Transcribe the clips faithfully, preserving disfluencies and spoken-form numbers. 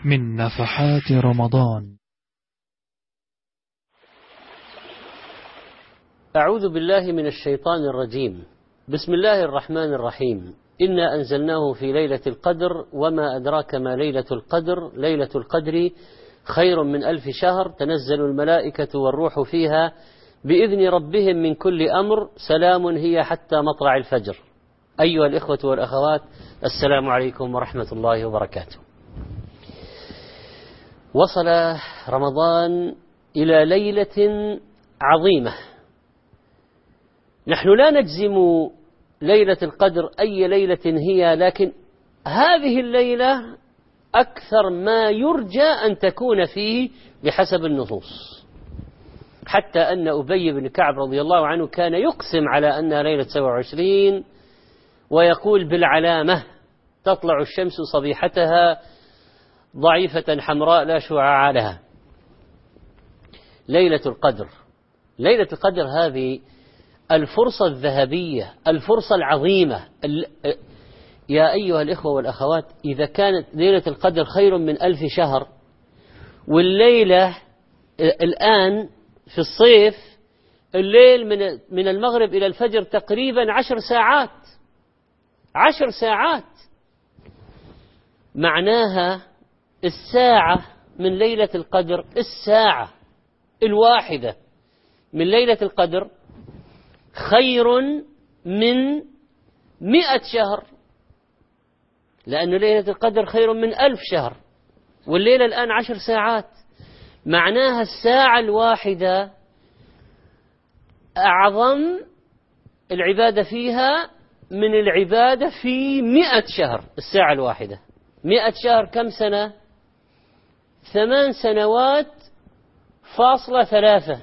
من نفحات رمضان. أعوذ بالله من الشيطان الرجيم. بسم الله الرحمن الرحيم. إنا أنزلناه في ليلة القدر وما أدراك ما ليلة القدر. ليلة القدر خير من ألف شهر، تنزل الملائكة والروح فيها بإذن ربهم من كل أمر، سلام هي حتى مطلع الفجر. أيها الإخوة والأخوات، السلام عليكم ورحمة الله وبركاته. وصل رمضان إلى ليلة عظيمة. نحن لا نجزم ليلة القدر أي ليلة هي، لكن هذه الليلة أكثر ما يرجى أن تكون فيه بحسب النصوص، حتى أن أبي بن كعب رضي الله عنه كان يقسم على أنها ليلة سبعة وعشرين، ويقول بالعلامة: تطلع الشمس صبيحتها ضعيفة حمراء لا شعاع لها. ليلة القدر، ليلة القدر هذه الفرصة الذهبية، الفرصة العظيمة. يا أيها الإخوة والأخوات، إذا كانت ليلة القدر خير من ألف شهر، والليلة الآن في الصيف الليل من من المغرب إلى الفجر تقريبا عشر ساعات، عشر ساعات معناها الساعة من ليلة القدر، الساعة الواحدة من ليلة القدر خير من مئة شهر، لأن ليلة القدر خير من ألف شهر، والليلة الآن عشر ساعات. معناها الساعة الواحدة أعظم العبادة فيها من العبادة في مئة شهر. الساعة الواحدة، مئة شهر كم سنة؟ ثمان سنوات فاصلة ثلاثة.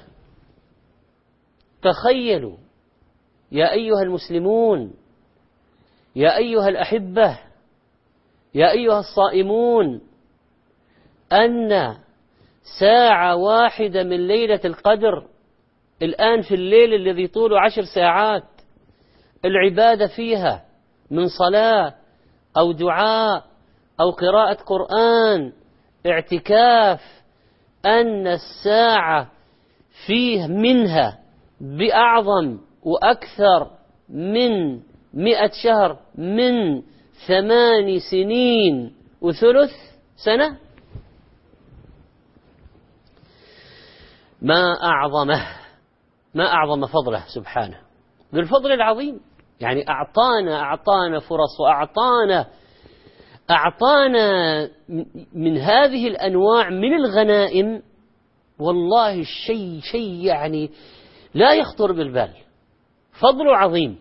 تخيلوا يا أيها المسلمون، يا أيها الأحبة، يا أيها الصائمون، أن ساعة واحدة من ليلة القدر الآن في الليل الذي طوله عشر ساعات، العبادة فيها من صلاة أو دعاء أو قراءة قرآن، اعتكاف، أن الساعة فيه منها بأعظم وأكثر من مئة شهر، من ثمان سنين وثلث سنة. ما أعظمه، ما أعظم فضله سبحانه، بالفضل العظيم. يعني أعطانا أعطانا فرص، وأعطانا أعطانا من هذه الأنواع من الغنائم. والله الشيء شيء يعني لا يخطر بالبال، فضل عظيم،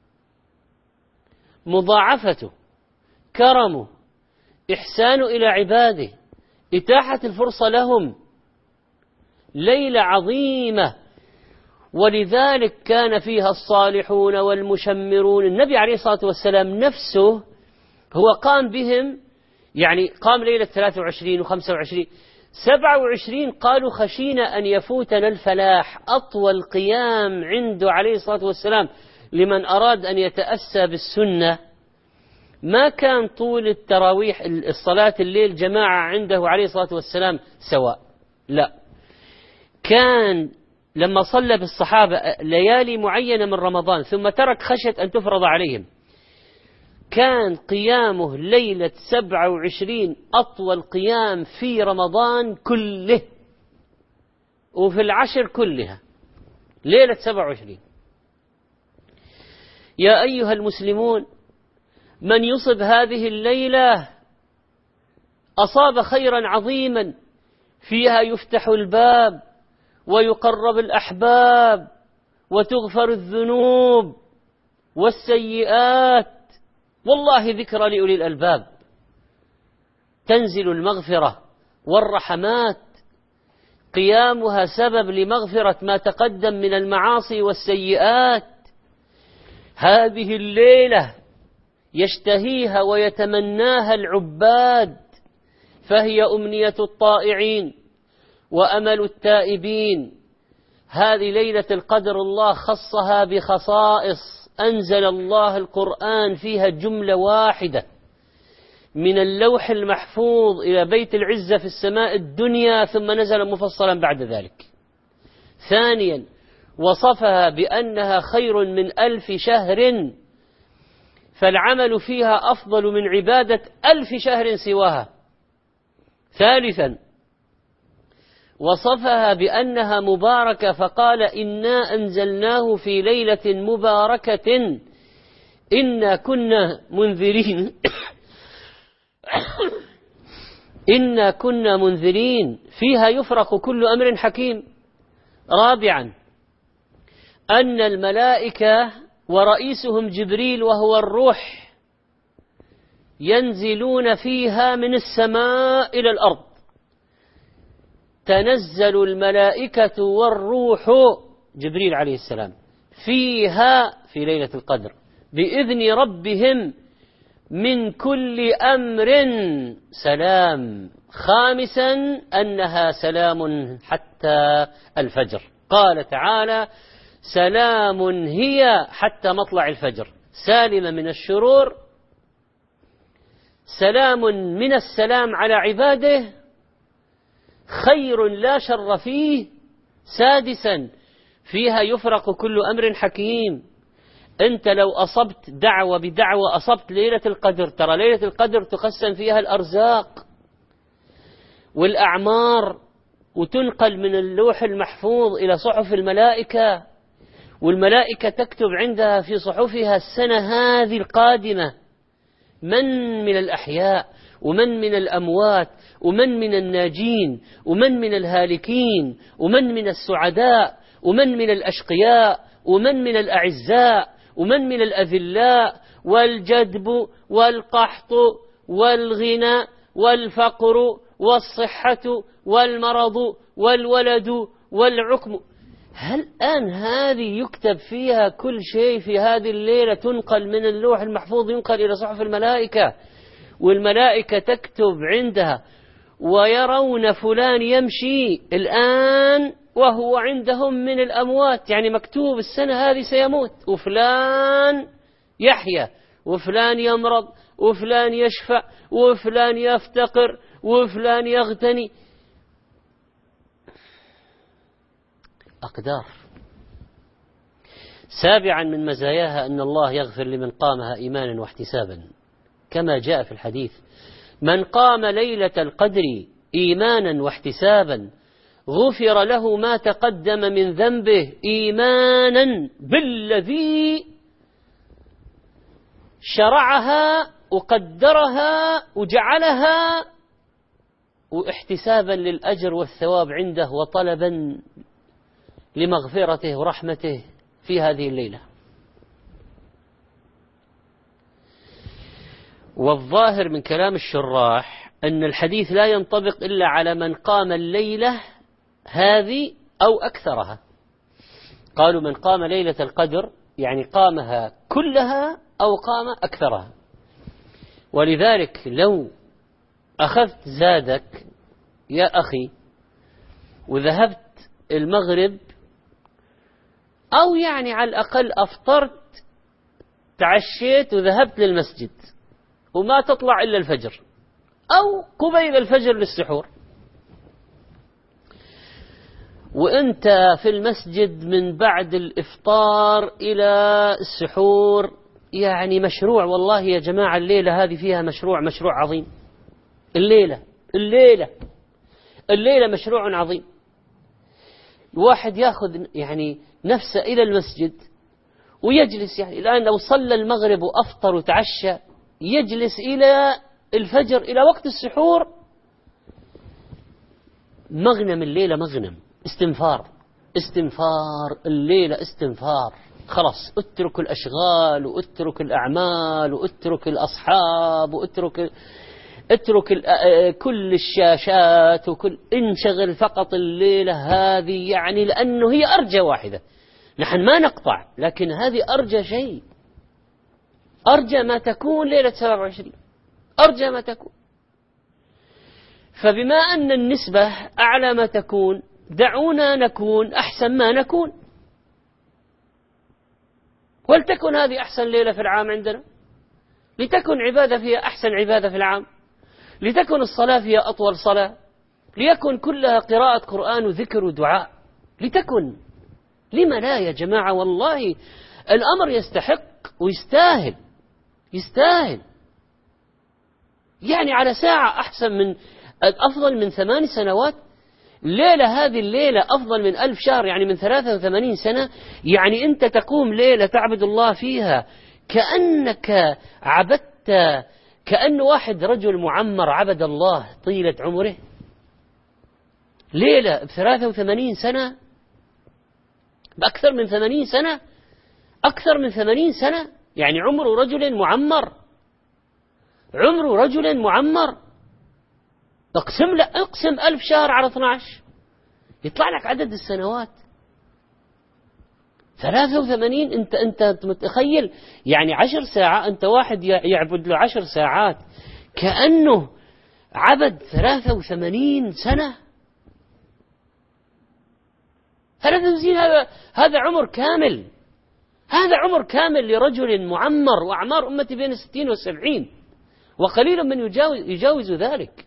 مضاعفته، كرمه، إحسانه إلى عباده، إتاحة الفرصة لهم، ليلة عظيمة. ولذلك كان فيها الصالحون والمشمرون. النبي عليه الصلاة والسلام نفسه هو قام بهم، يعني قام ليلة ثلاثة وعشرين وخمسة وعشرين، سبعة وعشرين قالوا خشينا أن يفوتنا الفلاح. أطول قيام عنده عليه الصلاة والسلام لمن أراد أن يتأسى بالسنة ما كان طول التراويح، الصلاة الليل جماعة عنده عليه الصلاة والسلام سواء، لا، كان لما صلى بالصحابة ليالي معينة من رمضان ثم ترك خشية أن تفرض عليهم، كان قيامه ليلة سبعة وعشرين أطول قيام في رمضان كله وفي العشر كلها، ليلة سبعة وعشرين. يا أيها المسلمون، من يصب هذه الليلة أصاب خيرا عظيما، فيها يفتح الباب ويقرب الأحباب وتغفر الذنوب والسيئات، والله ذكرى لأولي الألباب، تنزل المغفرة والرحمات، قيامها سبب لمغفرة ما تقدم من المعاصي والسيئات. هذه الليلة يشتهيها ويتمناها العباد، فهي أمنية الطائعين وأمل التائبين. هذه ليلة القدر الله خصها بخصائص، أنزل الله القرآن فيها جملة واحدة من اللوح المحفوظ إلى بيت العزة في السماء الدنيا ثم نزل مفصلا بعد ذلك. ثانيا وصفها بأنها خير من ألف شهر فالعمل فيها أفضل من عبادة ألف شهر سواها. ثالثا وصفها بأنها مباركة فقال إنا أنزلناه في ليلة مباركة إنا كنا منذرين إنا كنا منذرين فيها يفرق كل أمر حكيم. رابعا أن الملائكة ورئيسهم جبريل وهو الروح ينزلون فيها من السماء إلى الأرض. تنزل الملائكة والروح جبريل عليه السلام فيها في ليلة القدر بإذن ربهم من كل أمر سلام. خامسا أنها سلام حتى الفجر. قال تعالى سلام هي حتى مطلع الفجر، سالمة من الشرور، سلام من السلام على عباده، خير لا شر فيه. سادسا فيها يفرق كل أمر حكيم. أنت لو أصبت دعوة بدعوة أصبت ليلة القدر، ترى ليلة القدر تقسم فيها الأرزاق والأعمار وتنقل من اللوح المحفوظ إلى صحف الملائكة، والملائكة تكتب عندها في صحفها السنة هذه القادمة من من الأحياء ومن من الأموات ومن من الناجين ومن من الهالكين ومن من السعداء ومن من الأشقياء ومن من الأعزاء ومن من الأذلاء، والجدب والقحط والغنى والفقر والصحة والمرض والولد والعقم. هل الآن هذه يكتب فيها كل شيء في هذه الليلة، تنقل من اللوح المحفوظ ينقل إلى صحف الملائكة، والملائكة تكتب عندها ويرون فلان يمشي الآن وهو عندهم من الأموات، يعني مكتوب السنة هذه سيموت، وفلان يحيى وفلان يمرض وفلان يشفى وفلان يفتقر وفلان يغتني. أقدار. سابعا من مزاياها أن الله يغفر لمن قامها إيمانا واحتسابا كما جاء في الحديث من قام ليلة القدر إيمانا واحتسابا غفر له ما تقدم من ذنبه إيمانا بالذي شرعها وقدرها وجعلها، واحتسابا للأجر والثواب عنده وطلبا لمغفرته ورحمته في هذه الليلة. والظاهر من كلام الشراح أن الحديث لا ينطبق إلا على من قام الليلة هذه أو أكثرها. قالوا من قام ليلة القدر يعني قامها كلها أو قام أكثرها. ولذلك لو أخذت زادك يا أخي وذهبت المغرب، أو يعني على الأقل أفطرت تعشيت وذهبت للمسجد وما تطلع إلا الفجر أو قبيل الفجر للسحور، وأنت في المسجد من بعد الإفطار إلى السحور، يعني مشروع والله يا جماعة الليلة هذه فيها مشروع مشروع عظيم. الليلة الليلة الليلة مشروع عظيم. الواحد يأخذ يعني نفسه إلى المسجد ويجلس، يعني الآن لو صلى المغرب وأفطر وتعشى يجلس إلى الفجر إلى وقت السحور، مغنم الليلة، مغنم استنفار استنفار الليلة استنفار. خلاص اترك الأشغال واترك الأعمال واترك الأصحاب واترك اترك كل الشاشات وكل انشغل فقط الليلة هذه، يعني لأنه هي أرجى واحدة. نحن ما نقطع، لكن هذه أرجى شيء، أرجى ما تكون ليلة سبعة وعشرين، أرجى ما تكون. فبما أن النسبة أعلى ما تكون دعونا نكون أحسن ما نكون، ولتكن هذه أحسن ليلة في العام عندنا. لتكن عبادة فيها أحسن عبادة في العام، لتكن الصلاة فيها أطول صلاة، ليكن كلها قراءة قرآن وذكر ودعاء، لتكن. لما لا يا جماعة؟ والله الأمر يستحق ويستاهل، يستاهل. يعني على ساعة أحسن من أفضل من ثمان سنوات. ليلة، هذه الليلة أفضل من ألف شهر، يعني من ثلاثة وثمانين سنة. يعني أنت تقوم ليلة تعبد الله فيها كأنك عبدت، كأن واحد رجل معمر عبد الله طيلة عمره. ليلة بثلاثة وثمانين سنة، بأكثر من ثمانين سنة، أكثر من ثمانين سنة، يعني عمر رجل معمر، عمر رجل معمر. اقسم لا اقسم ألف شهر على اثني عشر يطلع لك عدد السنوات ثلاثة وثمانين. انت انت متخيل؟ يعني عشر ساعة، انت واحد يعبد له عشر ساعات كأنه عبد ثلاثة وثمانين سنة. هذا تمثيل، هذا هذا عمر كامل، هذا عمر كامل لرجل معمر. وأعمار أمتي بين الستين والسبعين، وقليل من يجاوز, يجاوز ذلك.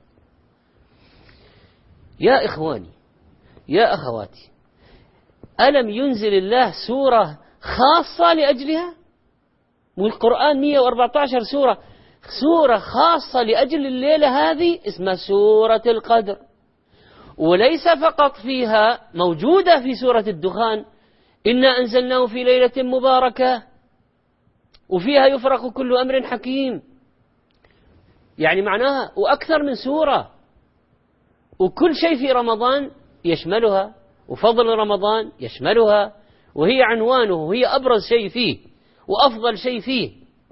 يا إخواني، يا أخواتي، ألم ينزل الله سورة خاصة لأجلها؟ والقرآن مئة وأربعة عشر سورة، سورة خاصة لأجل الليلة هذه اسمها سورة القدر. وليس فقط فيها، موجودة في سورة الدخان، إنا أنزلناه في ليلة مباركة، وفيها يفرق كل أمر حكيم. يعني معناها وأكثر من سورة، وكل شيء في رمضان يشملها، وفضل رمضان يشملها، وهي عنوانه، وهي أبرز شيء فيه وأفضل شيء فيه.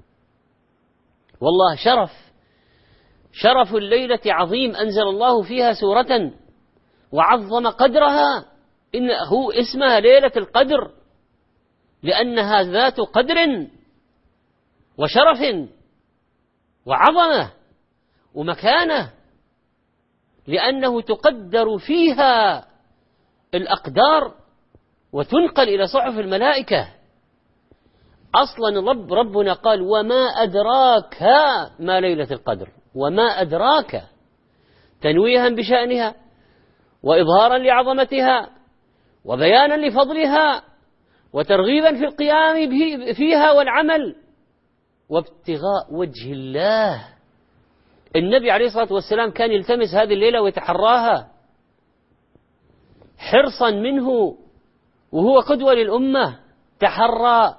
والله شرف، شرف الليلة عظيم، أنزل الله فيها سورة وعظم قدرها. إنه اسمها ليلة القدر لأنها ذات قدر وشرف وعظمة ومكانة، لأنه تقدر فيها الأقدار وتنقل إلى صحف الملائكة. أصلا رب ربنا قال وما أدراك ما ليلة القدر، وما أدراك، تنويها بشأنها وإظهارا لعظمتها وبيانا لفضلها وترغيبا في القيام فيها والعمل وابتغاء وجه الله. النبي عليه الصلاة والسلام كان يلتمس هذه الليلة ويتحراها حرصا منه، وهو قدوة للأمة. تحرى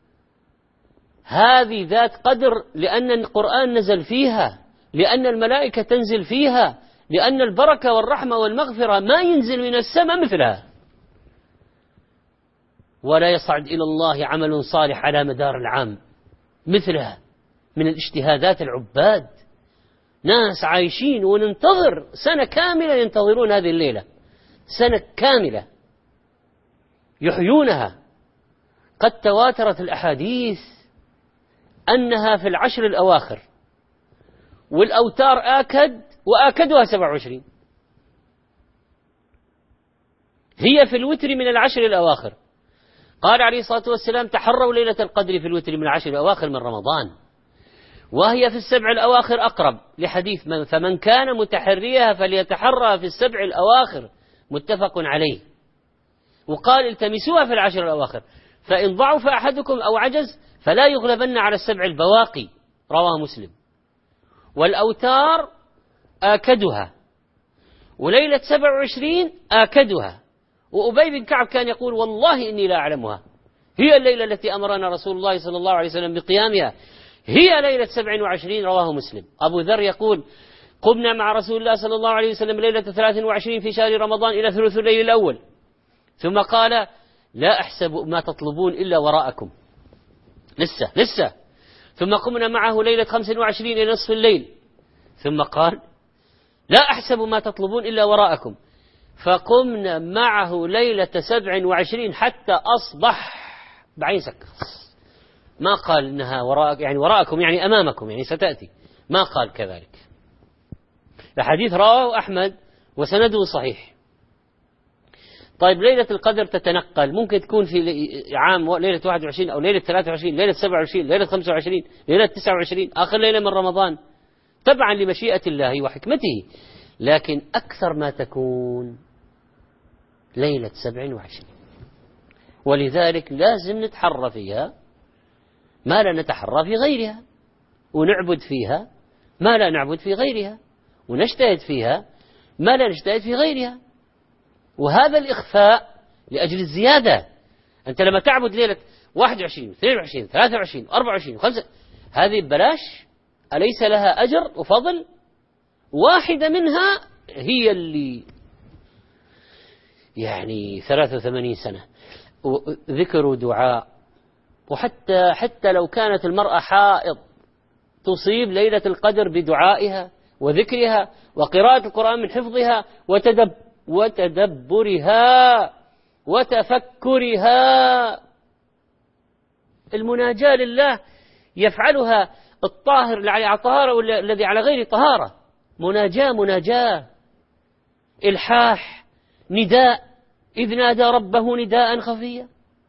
هذه ذات قدر لأن القرآن نزل فيها، لأن الملائكة تنزل فيها، لأن البركة والرحمة والمغفرة ما ينزل من السماء مثلها، ولا يصعد إلى الله عمل صالح على مدار العام مثلها من الاجتهادات العباد. ناس عايشين وننتظر سنة كاملة، ينتظرون هذه الليلة سنة كاملة يحيونها. قد تواترت الأحاديث أنها في العشر الأواخر، والأوتار آكد وآكدها سبعة وعشرين، هي في الوتر من العشر الأواخر. قال عليه الصلاة والسلام تحروا ليلة القدر في الوتر من العشر الأواخر من رمضان، وهي في السبع الأواخر أقرب، لحديث من فمن كان متحريها فليتحرى في السبع الأواخر، متفق عليه. وقال التمسوها في العشر الأواخر، فإن ضعف أحدكم أو عجز فلا يغلبن على السبع البواقي، رواه مسلم. والأوتار آكدها، وليلة سبع وعشرين آكدها. وأبي بن كعب كان يقول والله إني لا أعلمها، هي الليلة التي أمرنا رسول الله صلى الله عليه وسلم بقيامها، هي ليلة سبع وعشرين، رواه مسلم. أبو ذر يقول قمنا مع رسول الله صلى الله عليه وسلم ليلة ثلاث وعشرين في شهر رمضان إلى ثلث الليل الأول، ثم قال لا أحسب ما تطلبون إلا وراءكم، لسه لسه. ثم قمنا معه ليلة خمس وعشرين إلى نصف الليل، ثم قال لا أحسب ما تطلبون إلا وراءكم، فقمنا معه ليلة سبع وعشرين حتى أصبح، بعين سك، ما قال إنها وراء يعني وراءكم يعني أمامكم يعني ستأتي، ما قال كذلك. الحديث رواه أحمد وسنده صحيح. طيب ليلة القدر تتنقل، ممكن تكون في عام ليلة واحد وعشرين أو ليلة ثلاثة وعشرين، ليلة سبعة وعشرين، ليلة خمسة وعشرين، ليلة تسعة وعشرين، آخر ليلة من رمضان، تبعا لمشيئة الله وحكمته. لكن أكثر ما تكون ليلة سبع وعشرين، ولذلك لازم نتحرى فيها ما لا نتحرى في غيرها، ونعبد فيها ما لا نعبد في غيرها، ونجتهد فيها ما لا نجتهد في غيرها. وهذا الإخفاء لأجل الزيادة. أنت لما تعبد ليلة واحد وعشرين اثنين وعشرين ثلاثة وعشرين أربعة وعشرين خمسة، هذه ببلاش، أليس لها أجر وفضل؟ واحدة منها هي اللي يعني ثلاث وثمانين سنة ذكر ودعاء. وحتى حتى لو كانت المرأة حائض تصيب ليلة القدر بدعائها وذكرها وقراءة القرآن من حفظها وتدب وتدبرها وتفكرها. المناجاة لله يفعلها الطاهر اللي على طهارة والذي على غير طهارة. مناجاة مناجاة، إلحاح، نداء، إذ نادى ربه نداء خفيا،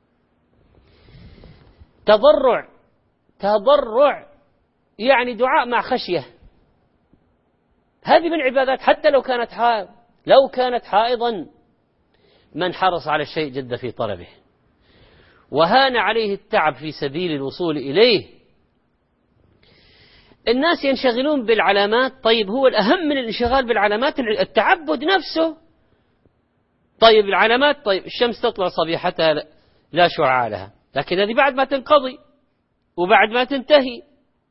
تضرع تضرع يعني دعاء مع خشية. هذه من عبادات حتى لو كانت حائض. لو كانت حائضا من حرص على الشيء جد في طلبه وهان عليه التعب في سبيل الوصول إليه. الناس ينشغلون بالعلامات، طيب هو الأهم من الانشغال بالعلامات التعبد نفسه. طيب العلامات، طيب الشمس تطلع صبيحتها لا شعاع لها، لكن هذه بعد ما تنقضي وبعد ما تنتهي.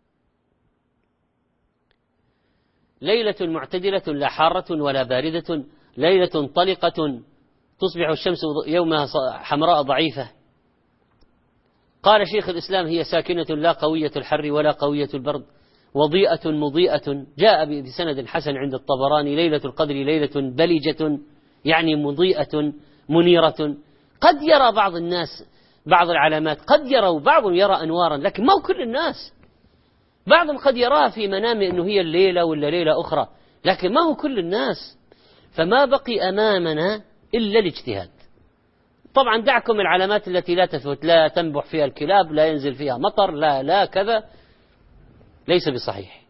ليلة معتدلة لا حارة ولا باردة، ليلة طلقة تصبح الشمس يومها حمراء ضعيفة. قال شيخ الإسلام هي ساكنة لا قوية الحر ولا قوية البرد، وضيئة مضيئة. جاء بسند حسن عند الطبراني ليلة القدر ليلة بلجة، يعني مضيئة منيرة. قد يرى بعض الناس بعض العلامات، قد يرى بعضهم يرى أنوارا، لكن ما هو كل الناس. بعضهم قد يراها في منامه أنه هي الليلة ولا ليلة أخرى، لكن ما هو كل الناس. فما بقي أمامنا إلا الاجتهاد. طبعا دعكم العلامات التي لا تثبت، لا تنبح فيها الكلاب، لا ينزل فيها مطر، لا لا كذا، ليس بصحيح.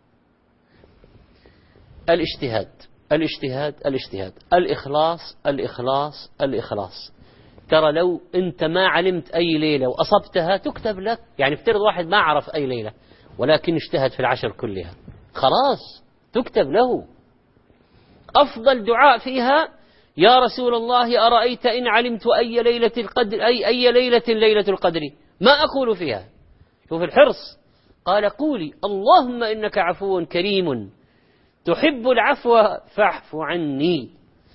الاجتهاد الاجتهاد الاجتهاد الإخلاص الإخلاص الإخلاص. ترى لو أنت ما علمت أي ليلة وأصبتها تكتب لك، يعني افترض واحد ما عرف أي ليلة ولكن اجتهد في العشر كلها، خلاص تكتب له. أفضل دعاء فيها يا رسول الله أرأيت إن علمت أي ليلة القدر أي أي ليلة ليلة القدر ما أقول فيها. شوف الحرص، قال قولي اللهم إنك عفو كريم تحب العفو فاعف عني.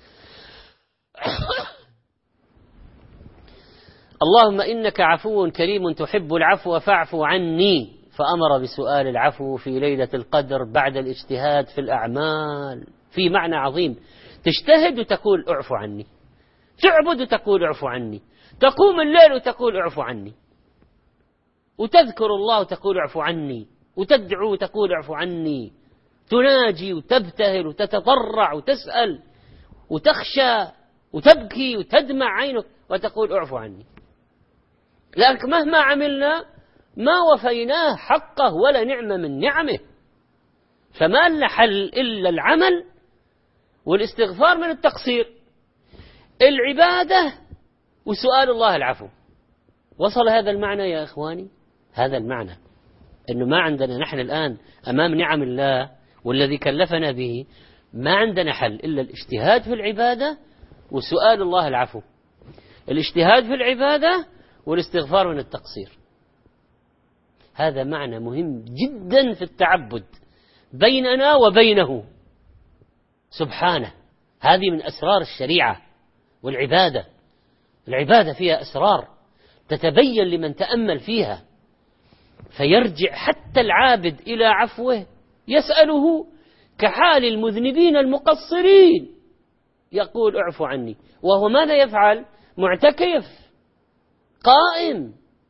اللهم إنك عفو كريم تحب العفو فاعف عني. فأمر بسؤال العفو في ليلة القدر بعد الاجتهاد في الأعمال. في معنى عظيم، تجتهد وتقول اعفو عني، تعبد وتقول اعفو عني، تقوم الليل وتقول اعفو عني، وتذكر الله وتقول اعفو عني، وتدعو وتقول اعفو عني، تناجي وتبتهل وتتضرع وتسأل وتخشى وتبكي وتدمع عينك وتقول اعفو عني. لكن مهما عملنا ما وفيناه حقه ولا نعمة من نعمه. فما لنا حل إلا العمل والاستغفار من التقصير، العبادة وسؤال الله العفو. وصل هذا المعنى يا إخواني؟ هذا المعنى أنه ما عندنا نحن الآن أمام نعم الله والذي كلفنا به ما عندنا حل إلا الاجتهاد في العبادة وسؤال الله العفو. الاجتهاد في العبادة والاستغفار من التقصير. هذا معنى مهم جدا في التعبد بيننا وبينه سبحانه. هذه من أسرار الشريعة والعبادة. العبادة فيها أسرار تتبين لمن تأمل فيها، فيرجع حتى العابد إلى عفوه يسأله كحال المذنبين المقصرين، يقول اعفو عني، وهو ماذا يفعل؟ معتكف قائم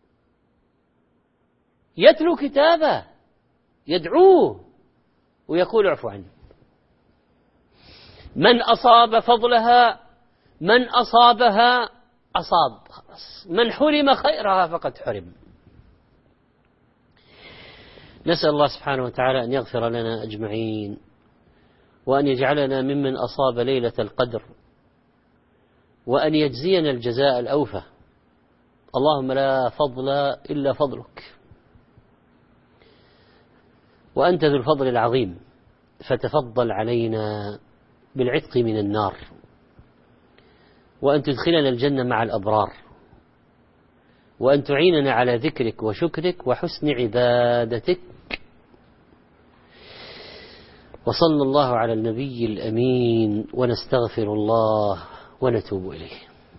يتلو كتابه يدعوه ويقول اعفو عني. من أصاب فضلها من أصابها أصاب، من حرم خيرها فقد حرم. نسأل الله سبحانه وتعالى أن يغفر لنا أجمعين، وأن يجعلنا ممن أصاب ليلة القدر، وأن يجزينا الجزاء الأوفى. اللهم لا فضل إلا فضلك، وأنت ذو الفضل العظيم، فتفضل علينا بالعتق من النار، وأن تدخلنا الجنة مع الأبرار، وأن تعيننا على ذكرك وشكرك وحسن عبادتك. وصلى الله على النبي الأمين، ونستغفر الله ونتوب إليه.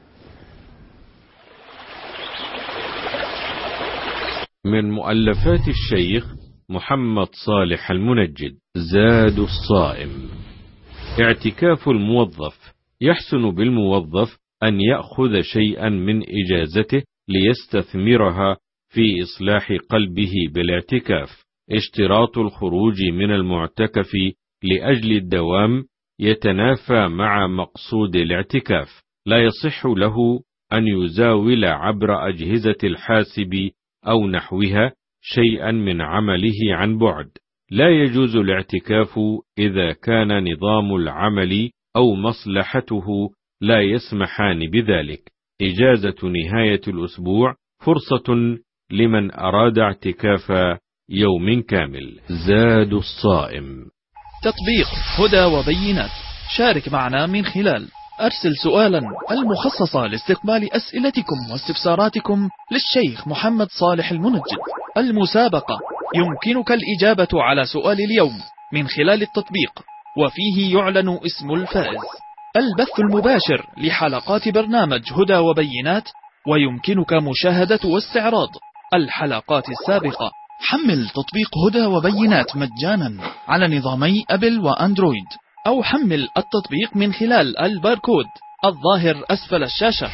من مؤلفات الشيخ محمد صالح المنجد. زاد الصائم. اعتكاف الموظف. يحسن بالموظف أن يأخذ شيئا من إجازته ليستثمرها في إصلاح قلبه بالاعتكاف. اشتراط الخروج من المعتكف لأجل الدوام يتنافى مع مقصود الاعتكاف. لا يصح له أن يزاول عبر أجهزة الحاسب أو نحوها شيئا من عمله عن بعد. لا يجوز الاعتكاف إذا كان نظام العمل أو مصلحته لا يسمحان بذلك. إجازة نهاية الأسبوع فرصة لمن أراد اعتكاف يوم كامل. زاد الصائم. تطبيق هدى وبينات. شارك معنا من خلال أرسل سؤالا المخصصة لاستقبال أسئلتكم واستفساراتكم للشيخ محمد صالح المنجد. المسابقة يمكنك الإجابة على سؤال اليوم من خلال التطبيق، وفيه يعلن اسم الفائز. البث المباشر لحلقات برنامج هدى وبينات، ويمكنك مشاهدة واستعراض الحلقات السابقة. حمل تطبيق هدى وبينات مجانا على نظامي أبل وأندرويد، أو حمل التطبيق من خلال الباركود الظاهر أسفل الشاشة.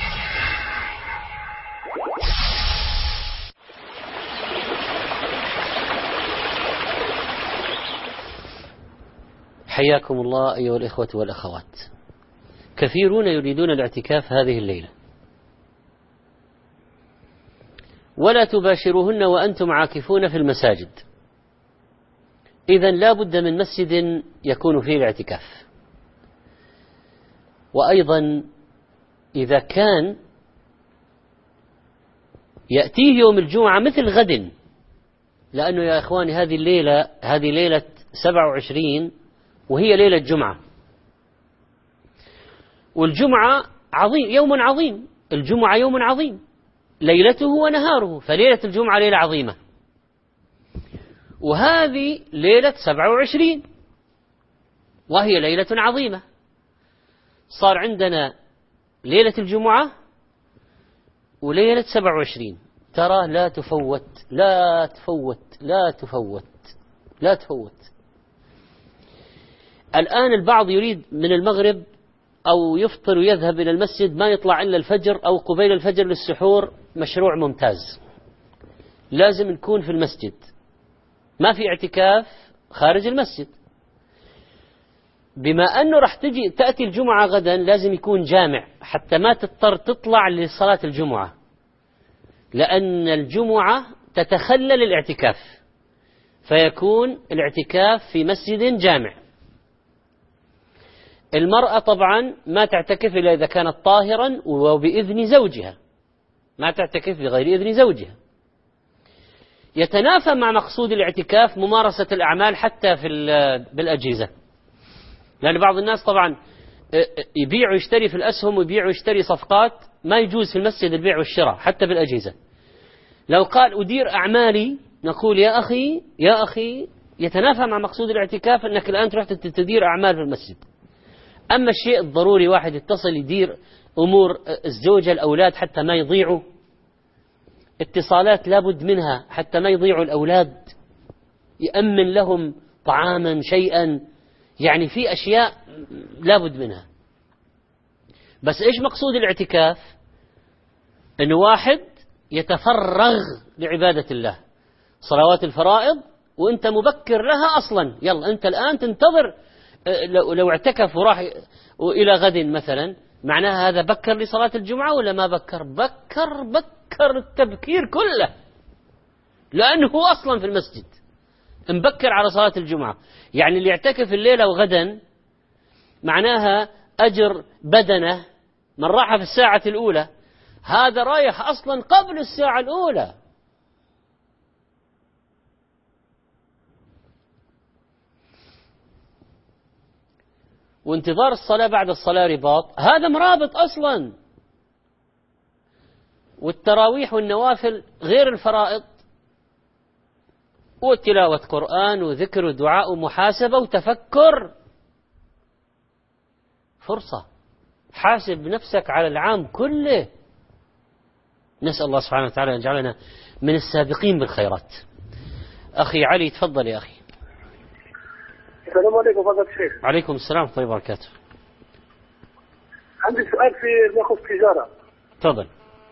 حياكم الله أيها الإخوة والأخوات. كثيرون يريدون الاعتكاف هذه الليلة، ولا تباشروهن وأنتم عاكفون في المساجد. إذن لا بد من مسجد يكون فيه الاعتكاف. وأيضا إذا كان يأتيه يوم الجمعة مثل غد، لأنه يا إخواني هذه الليلة هذه ليلة سبعة وعشرين وهي ليلة جمعة، والجمعة عظيم، يوم عظيم، الجمعة يوم عظيم، ليلته ونهاره، فليلة الجمعة ليلة عظيمة، وهذه ليلة سبعة وعشرين وهي ليلة عظيمة. صار عندنا ليلة الجمعة وليلة سبعة وعشرين، ترى لا تفوت لا تفوت لا تفوت لا تفوت. الآن البعض يريد من المغرب أو يفطر ويذهب إلى المسجد ما يطلع إلا الفجر أو قبيل الفجر للسحور، مشروع ممتاز. لازم نكون في المسجد، ما في اعتكاف خارج المسجد. بما أنه رح تجي تأتي الجمعة غدا لازم يكون جامع حتى ما تضطر تطلع لصلاة الجمعة، لأن الجمعة تتخلل الاعتكاف، فيكون الاعتكاف في مسجد جامع. المرأة طبعا ما تعتكف إلا إذا كانت طاهرا وبإذن زوجها، ما تعتكف بغير إذن زوجها. يتنافى مع مقصود الاعتكاف ممارسة الأعمال حتى في بالأجهزة، لأن بعض الناس طبعا يبيع ويشتري في الأسهم ويبيع ويشتري صفقات، ما يجوز في المسجد البيع والشراء حتى بالأجهزة. لو قال أدير أعمالي نقول يا أخي يا أخي يتنافى مع مقصود الاعتكاف أنك الآن تروح تدير أعمال في المسجد. أما الشيء الضروري واحد يتصل يدير أمور الزوجة الأولاد حتى ما يضيعوا، اتصالات لابد منها حتى ما يضيعوا الأولاد، يأمن لهم طعاما شيئا، يعني في أشياء لابد منها. بس إيش مقصود الاعتكاف؟ إنه واحد يتفرغ لعبادة الله، صلوات الفرائض وانت مبكر لها أصلا، يلا انت الآن تنتظر. لو, لو اعتكف وراح إلى غد مثلا معناها هذا بكر لصلاة الجمعة ولا ما بكر؟ بكر بكر التبكير كله، لأنه هو أصلا في المسجد مبكر على صلاة الجمعة. يعني اللي يعتكف الليلة وغدا معناها أجر بدنه من راح في الساعة الأولى، هذا رايح أصلا قبل الساعة الأولى. وانتظار الصلاة بعد الصلاة رباط، هذا مرابط أصلا. والتراويح والنوافل غير الفرائض، وتلاوة قرآن وذكر ودعاء ومحاسبة وتفكر. فرصة، حاسب نفسك على العام كله. نسأل الله سبحانه وتعالى أن يجعلنا من السابقين بالخيرات. أخي علي تفضل يا أخي. السلام عليكم فضيلة الشيخ. عليكم السلام ورحمة الله وبركاته. عندي سؤال في يخص التجارة. تفضل.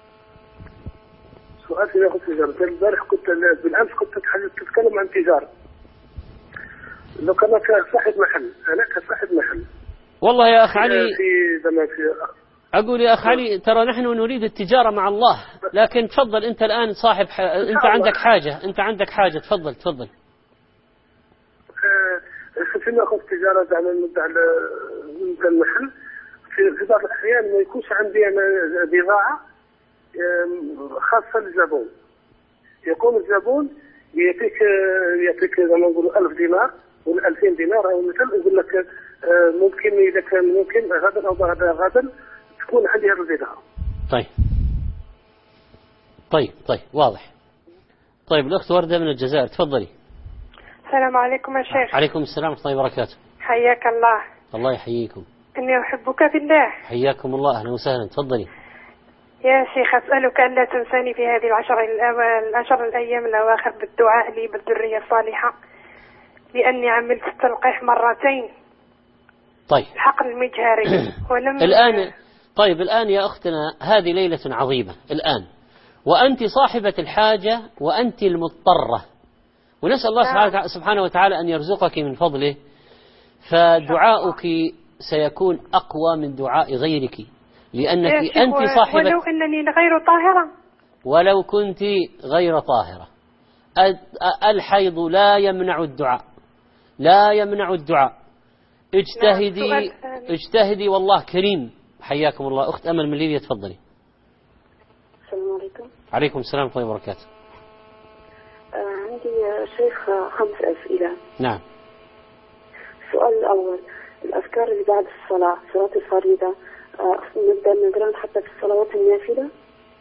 سؤال في يخص التجارة. البارح كنت بالأمس كنت تتكلم عن التجارة. لو كان صاحب محل، أنا كصاحب محل. والله يا أخ علي في زمان في أقول يا أخ علي ترى نحن نريد التجارة مع الله، لكن تفضل أنت الآن صاحب ح... أنت عندك حاجة أنت عندك حاجة تفضل تفضل. في يخص التجارة على على المحل، في في بعض الأحيان ما يكونش عندي أنا بضاعة خاصة للزبون. يكون الزبون يعطيك يعطيك زي ما نقولوا ألف دينار ولا ألفين دينار أو مثل، يقول لك ممكن إذا كان ممكن غدا أو بعد غدا تكون عندي هذه البضاعة. طيب طيب طيب واضح. طيب الأخت وردة من الجزائر تفضلي. السلام عليكم يا شيخ. عليكم السلام ورحمة الله وبركاته. حياك الله. الله يحييكم. إني أحبك بالله. حياكم الله، أهلا وسهلا، تفضلي. يا شيخ أسألك ألا تنساني في هذه العشر العشر الأيام الأواخر بالدعاء لي بالذرية الصالحة، لأني عملت التلقيح مرتين. طيب. الحقن المجهري ولم الآن طيب الآن يا أختنا هذه ليلة عظيمة الآن، وأنت صاحبة الحاجة وأنت المضطرة، ونسأل الله سبحانه وتعالى أن يرزقك من فضله، فدعاؤك سيكون أقوى من دعاء غيرك، لأنك أنت صاحبة. ولو أنني غير طاهرة. ولو كنت غير طاهرة، الحيض لا يمنع الدعاء، لا يمنع الدعاء. اجتهدي اجتهدي والله كريم. حياكم الله. أخت أمل من ليبيا تفضلي. السلام عليكم. عليكم السلام ورحمة الله وبركاته. آه عندي يا شيخ خمس أسئلة. نعم. السؤال الأول، الأذكار اللي بعد الصلاة، صلاة الفريضة، آه نبدأ نقرأ حتى في الصلوات النافلة؟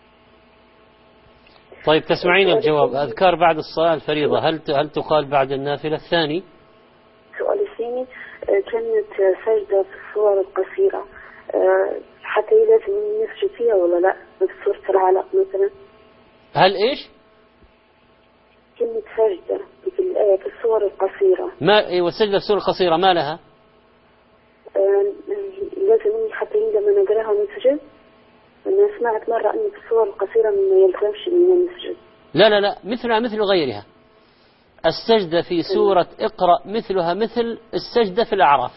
طيب تسمعين الجواب. أذكار بعد الصلاة الفريضة هل هل تقال بعد النافلة؟ الثاني. السؤال الثاني، آه كانت سجدة في الصور القصيرة، آه حتى لازم نسجد فيها ولا لا؟ في سورة العلق مثلا. هل إيش؟ كلمة سجدة في الآية في الصور القصيرة. ما أيوة السجدة في الصور القصيرة ما لها؟ آه لازم حتى لما نقراها نسجد. أنا سمعت مرة أن في الصور القصيرة ما يلزمش إننا نسجد. لا لا لا، مثلها مثل غيرها. السجدة في سورة اقرأ مثلها مثل السجدة في الأعراف.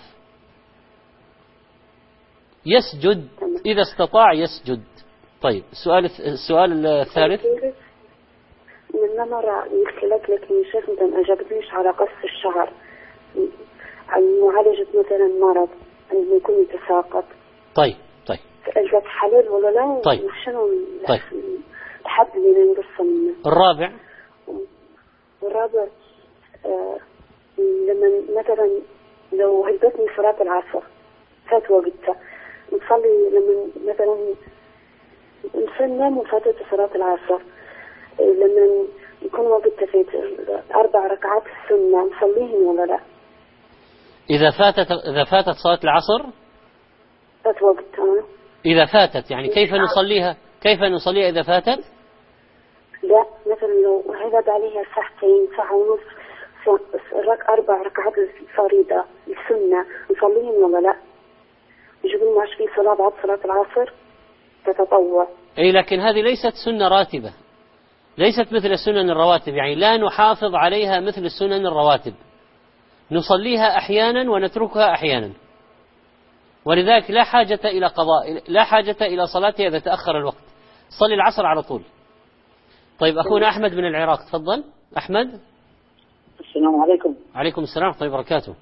يسجد إذا استطاع يسجد. طيب السؤال السؤال الثالث. من مرة يسألك لكن يا شيخ ما أجابتنيش على قص الشعر، عن معالجة مثلا مرض عندما يكون يتساقط. طيب طيب. الجات حلال ولا لا؟ طيب. وشنو طيب. الحد اللي نقصه منه؟ الرابع. والرابع آه لما مثلا لو هلبتني صلاة العصر فات وقتها نصلي، لما مثلا نسلم وفاتت صلاة العصر، لما يكون وقتها فات أربع ركعات السنة نصليهم ولا لا؟ إذا فاتت إذا فاتت صلاة العصر فات وقتها. إذا فاتت يعني كيف نصليها؟ كيف نصليها إذا فاتت؟ لا مثلا لو هبت عليها ساعتين ساعة ونص رك أربع ركعات الفريضة السنة نصليهم ولا لا؟ يجب ما في صلاة بعد صلاة العصر تتطوع. أي لكن هذه ليست سنة راتبة، ليست مثل السنن الرواتب، يعني لا نحافظ عليها مثل السنن الرواتب، نصليها أحيانا ونتركها أحيانا. ولذلك لا حاجة إلى قضاء، لا حاجة إلى صلاتها إذا تأخر الوقت، صلي العصر على طول. طيب أخونا أحمد من العراق، تفضل أحمد. السلام عليكم. عليكم السلام ورحمة الله وبركاته.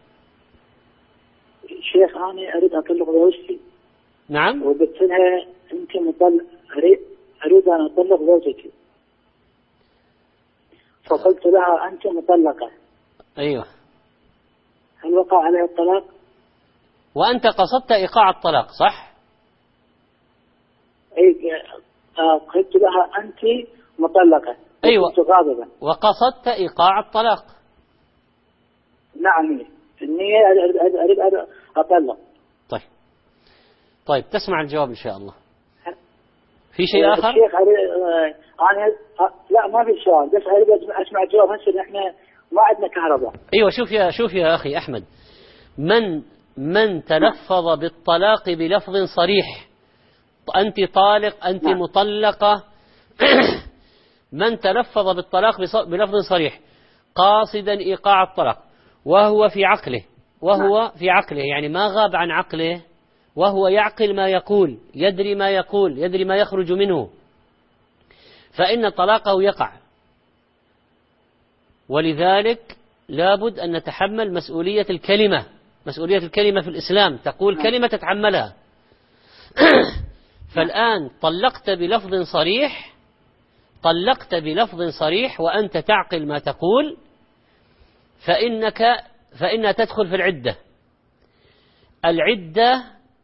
شيخ أنا أريد أطلق زوجتي. نعم. وقلت لها أنت مطلق، أريد أريد أن أطلق زوجتي، فقلت لها أنت مطلقة. أيوه. هل وقع عليها الطلاق؟ وأنت قصدت إيقاع الطلاق صح؟ أي قلت لها أنت مطلقة. أيوة. كنت غاضبا. وقصدت إيقاع الطلاق. نعم النية أريد أريد أريد أطلق. طيب طيب تسمع الجواب إن شاء الله. في شيء آخر؟ الشيخ أريد أنا لا ما في سؤال، بس أريد أسمع الجواب. هسه إحنا ما عندنا كهرباء. أيوة شوف يا شوف يا أخي أحمد، من من تلفظ بالطلاق بلفظ صريح، أنت طالق أنت نعم. مطلقة من تلفظ بالطلاق بلفظ صريح قاصدا إيقاع الطلاق وهو في عقله وهو نعم. في عقله يعني ما غاب عن عقله، وهو يعقل ما يقول، يدري ما يقول، يدري ما يخرج منه، فإن طلاقه يقع. ولذلك لابد أن نتحمل مسؤولية الكلمة، مسؤولية الكلمة في الإسلام، تقول نعم. كلمة تتحملها. فالآن طلقت بلفظ صريح، طلقت بلفظ صريح وأنت تعقل ما تقول، فإنك فإنها تدخل في العدة. العدة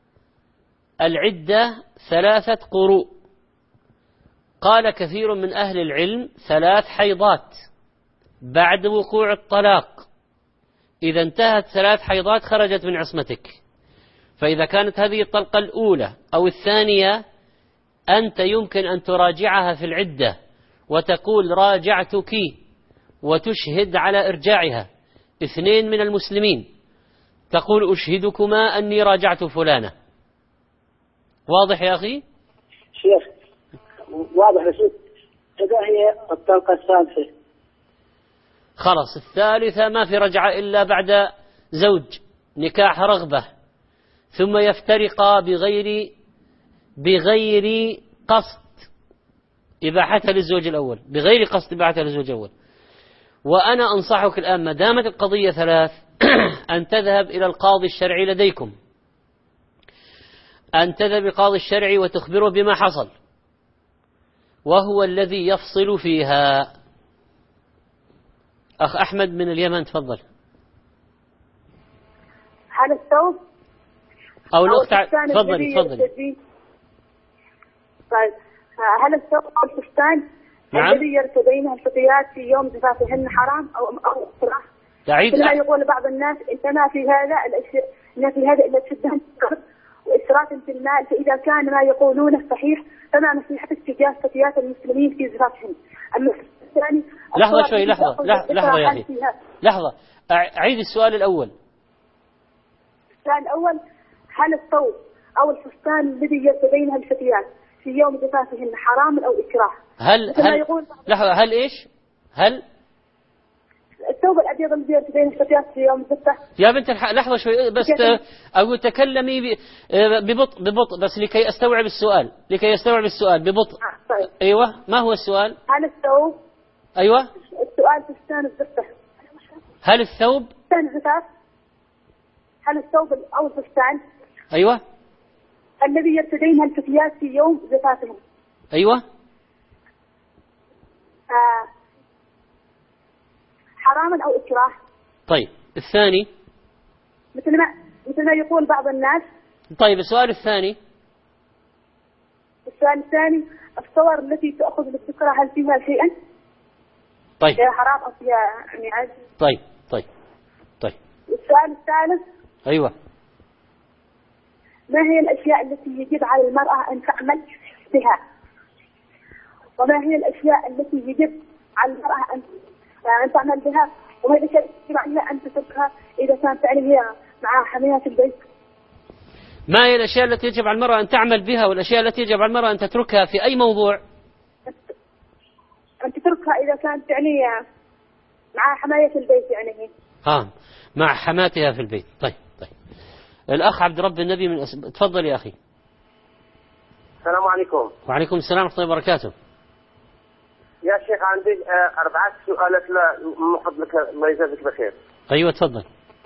العدة ثلاثة قروء، قال كثير من أهل العلم ثلاث حيضات بعد وقوع الطلاق. إذا انتهت ثلاث حيضات خرجت من عصمتك. فإذا كانت هذه الطلقة الأولى أو الثانية أنت يمكن أن تراجعها في العدة وتقول راجعتك وتشهد على إرجاعها اثنين من المسلمين، تقول أشهدكما أني راجعت فلانة. واضح يا أخي؟ شيخ واضح يا شيخ. إذا هي الطلقة الثالثة خلاص الثالثة ما في رجعة إلا بعد زوج نكاح رغبة، ثم يفترقا بغير بغير قصد إباحتها للزوج الأول، بغير قصد إباحتها للزوج الأول. وأنا أنصحك الآن ما دامت القضية ثلاث أن تذهب إلى القاضي الشرعي لديكم، أن تذهب القاضي الشرعي وتخبره بما حصل، وهو الذي يفصل فيها. أخ أحمد من اليمن تفضل. هل الثوب أو الأخت تفضل تفضل. طيب هل الثوب أو الفستان نعم. الذي يرتدينه الفتيات في يوم زفافهن حرام أو أو إكراه؟ تعيد. مثل ما يقول بعض الناس أنت ما في هذا الأشياء، ما في هذا إلا تشدهن وإسراف في المال، فإذا كان ما يقولونه صحيح فما نصيحتك تجاه فتيات المسلمين في زفافهن؟ أما الثاني لحظة شوي لحظة لحظة يا أخي لحظة، أعيد السؤال الأول. السؤال الأول هل الثوب أو الفستان الذي يرتدينه الفتيات في يوم زفافهن حرام أو إكراه؟ هل هل لحظة هل إيش؟ هل الثوب الأبيض الذي يرتدينه الفتيات في يوم زفافه؟ يا بنت الح... لحظة شوي بس أقول تكلمي ب... ببطء ببطء بس لكي أستوعب السؤال، لكي أستوعب السؤال ببطء. آه طيب. أيوة ما هو السؤال؟ هل الثوب أيوة السؤال فستان الزفة. هل الثوب فستان الزفاف هل الثوب أو الفستان أيوة الذي يرتدينها الفتيات في يوم زفافهم أيوة آه حراما أو إكراه؟ طيب الثاني مثل ما مثل ما يقول بعض الناس. طيب السؤال الثاني. السؤال الثاني الصور التي تأخذ للذكرى هل فيها شيئا؟ طيب فيها حرام أو فيها يعني عادي؟ طيب طيب طيب السؤال الثالث. أيوة ما هي الأشياء التي يجب على المرأة أن تعمل بها؟ وما هي الأشياء التي يجب على المرأة أن أن تعمل بها؟ وما هي الأشياء التي يجب عليها أن تتركها إذا كانت يعني هي مع حميها في البيت؟ ما هي الأشياء التي يجب على المرأة أن تعمل بها والأشياء التي يجب على المرأة أن تتركها في أي موضوع؟ أن تتركها إذا كانت يعني مع حماية البيت يعني. ها مع حماتها في البيت. طيب طيب الأخ عبد رب النبي من أس... تفضل يا أخي. السلام عليكم. وعليكم السلام ورحمة الله وبركاته. يا شيخ عندي أربعة سؤالات من فضلك الله يجازيك بخير. أيوة تفضل.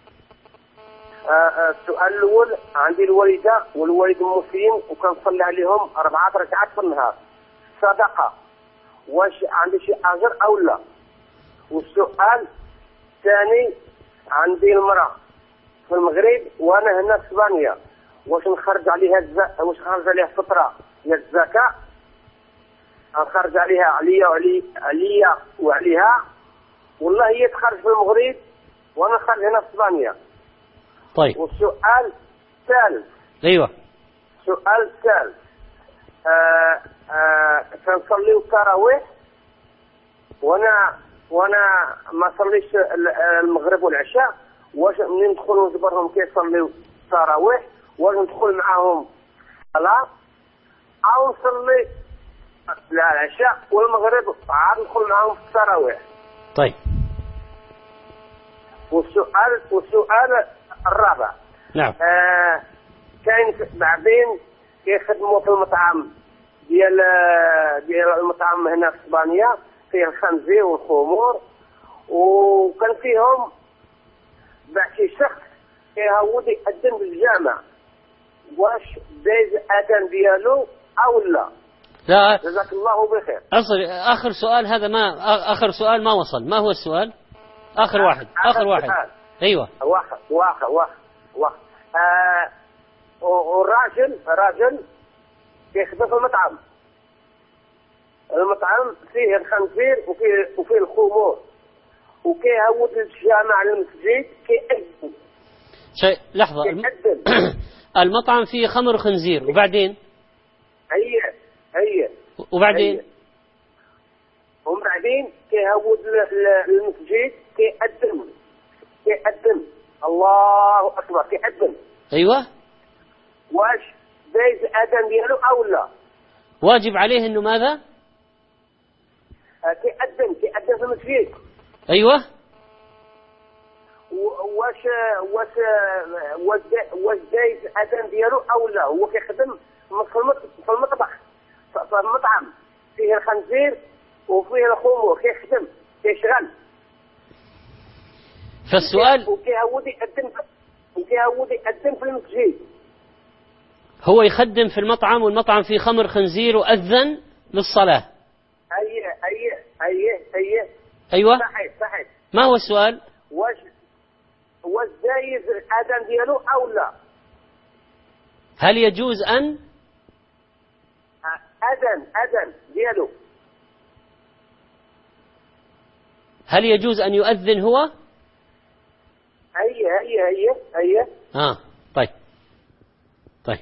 السؤال الأول عندي الوالدة والوالد مسلم وكان صلي عليهم أربعة ركعات في النهار صدقة، واش عندي شي أجر أو لا؟ والسؤال الثاني عندي المرأة في المغرب وأنا هنا في اسبانيا، واش نخرج عليها الزكاة، واش نخرج عليها فطرة هي الزكاة، نخرج عليها عليا وعلي عليا وعليها، والله هي تخرج في المغرب وأنا خرج هنا في اسبانيا. طيب. والسؤال الثالث. أيوة. السؤال الثالث آه آه كنصليو التراويح وانا وانا ما صليش المغرب والعشاء، واش منين ندخلوا نجبرهم كيصليو التراويح واش ندخل معاهم صلاة او نصلي لا العشاء والمغرب عاد ندخل معاهم في التراويح؟ طيب. والسؤال والسؤال الرابع. نعم. آه كاين بعدين كيخدموا في المطعم ديال ديال المطعم هنا في اسبانيا فيه الخنزير والخمور، وكان فيهم بعد شي شخص كيهود يقدم بالجامع، واش دايز الاذان ديالو او لا؟ لا جزاك الله بخير. أصل آخر سؤال هذا ما آخر سؤال ما وصل. ما هو السؤال؟ آخر واحد. آخر واحد. أيوة. واحد واحد واحد واحد. آه والراجل راجل يخدم في المطعم، المطعم فيه الخنزير وفيه وفيه الخمور، وكيهود الجامع المسجد كيأذن. شيء لحظة. كيأذن. المطعم فيه خمر وخنزير وبعدين؟ هي هي. وبعدين؟ هي. وبعدين كيهود المسجد كيأذن كيأذن الله أكبر كيأذن. أيوة. واش دايز الأذان ديالو أو لا؟ واجب عليه إنه ماذا؟ كيأذن كيأذن في المسجد. أيوة. واش واش واش واش دايز الأذان ديالو أو لا؟ هو كيخدم في المطبخ في المطعم فيه الخنزير وفيه الخمور، كيخدم كيشغل. فالسؤال وكيهود يقدم وكيهود يقدم في المسجد. هو يخدم في المطعم والمطعم فيه خمر خنزير وأذن للصلاة. أيه أيه أيه أيه. أيوة. صحيح صحيح. ما هو السؤال؟ واش واش جايز الأذان ديالو أو لا؟ هل يجوز أن أذن أذن ديالو هل يجوز أن يؤذن هو؟ أيه أيه أيه أيه. آه طيب طيب.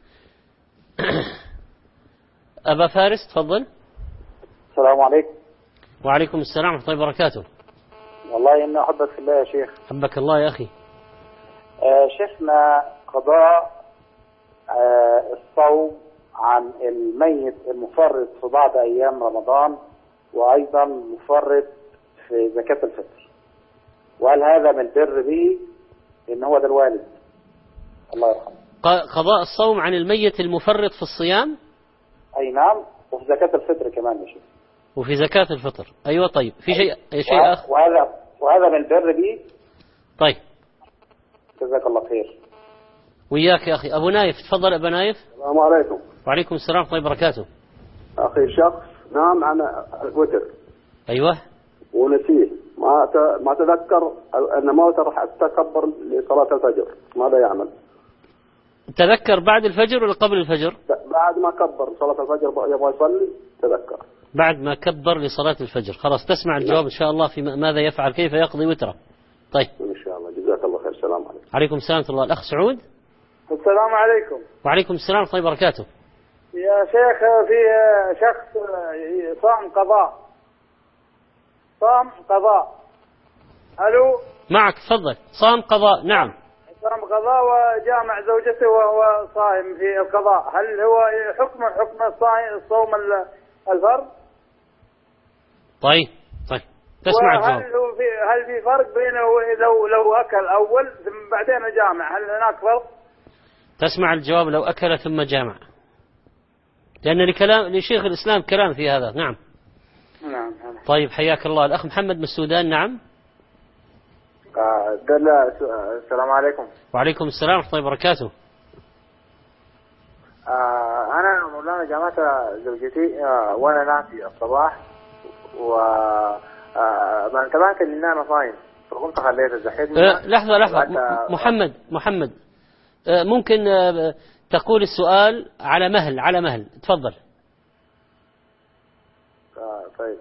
أبا فارس تفضل. السلام عليكم. وعليكم السلام ورحمة الله وبركاته. والله إني أحبك في الله يا شيخ. حبك الله يا أخي. آه شيخنا قضاء آه الصوم عن الميت المفرط في بعض أيام رمضان، وأيضا مفرط في زكاة الفطر، وهل هذا من البر به إن هو ده الوالد الله يرحمه؟ قضاء الصوم عن الميت المفرط في الصيام؟ أي نعم، وفي زكاة الفطر كمان يا شيخ. وفي زكاة الفطر. أيوة. طيب في شيء شيء آخر؟ وهذا وهذا من البر به. طيب جزاك الله خير. وياك يا أخي. أبو نايف تفضل. أبو نايف. السلام عليكم. وعليكم السلام ورحمة الله وبركاته. أخي شخص نام عن الوتر. أيوة. ونسيه ما ما تذكر أن موته حتى كبر لصلاة الفجر، ماذا يعمل؟ تذكر بعد الفجر ولا قبل الفجر؟ بعد ما كبر صلاة الفجر يبغى يصلي تذكر. بعد ما كبر لصلاة الفجر. خلاص تسمع الجواب إن شاء الله في ماذا يفعل، كيف يقضي وتره. طيب إن شاء الله. جزاك الله خير. السلام عليكم. عليكم السلام ورحمة الله. الأخ سعود. السلام عليكم. وعليكم السلام ورحمة الله وبركاته. يا شيخ في شخص صام قضاء صام قضاء ألو معك تفضل. صام قضاء. نعم صام قضاء وجامع زوجته وهو صائم في القضاء، هل هو حكم حكم الصوم الفرض؟ طيب طيب تسمع الجواب. هل هو في هل في فرق بينه لو لو أكل أول ثم بعدين جامع، هل هناك فرق؟ تسمع الجواب لو أكل ثم جامع، لأن لكلام لشيخ الإسلام كلام في هذا. نعم. نعم. طيب حياك الله. الأخ محمد من السودان. نعم. آه دل... السلام عليكم. وعليكم السلام ورحمة الله وبركاته. آه أنا مولانا جامعت زوجتي آه وأنا ناسي الصباح، و آه ما انتبهت إن أنا صايم فقمت خليت الزحيت. أه لحظة لحظة محمد محمد أه ممكن أه تقول السؤال على مهل على مهل تفضل. آه طيب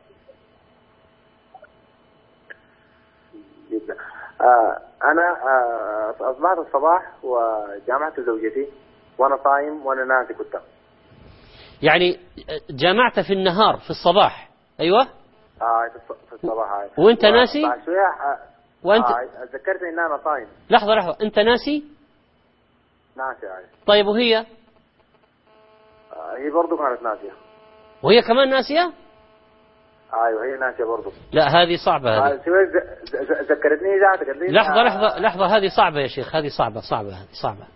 جدا. آه أنا آه أصبحت الصباح وجامعت زوجتي وأنا صايم وأنا ناسي كنت. يعني جامعت في النهار في الصباح. أيوة. آه في الصباح. آه. وأنت ناسي؟ بعد شوية آه وأنت آه ذكرت إن أنا صايم. لحظة لحظة أنت ناسي؟ ناسي. آه. طيب وهي؟ آه هي برضو كانت ناسية. وهي كمان ناسية؟ ايوه هي ناسيه برضه. لا هذه صعبه هذه. ذكرتني ذاتك. لحظه لحظه لحظه هذه صعبه يا شيخ، هذه صعبه صعبه هذه صعبه.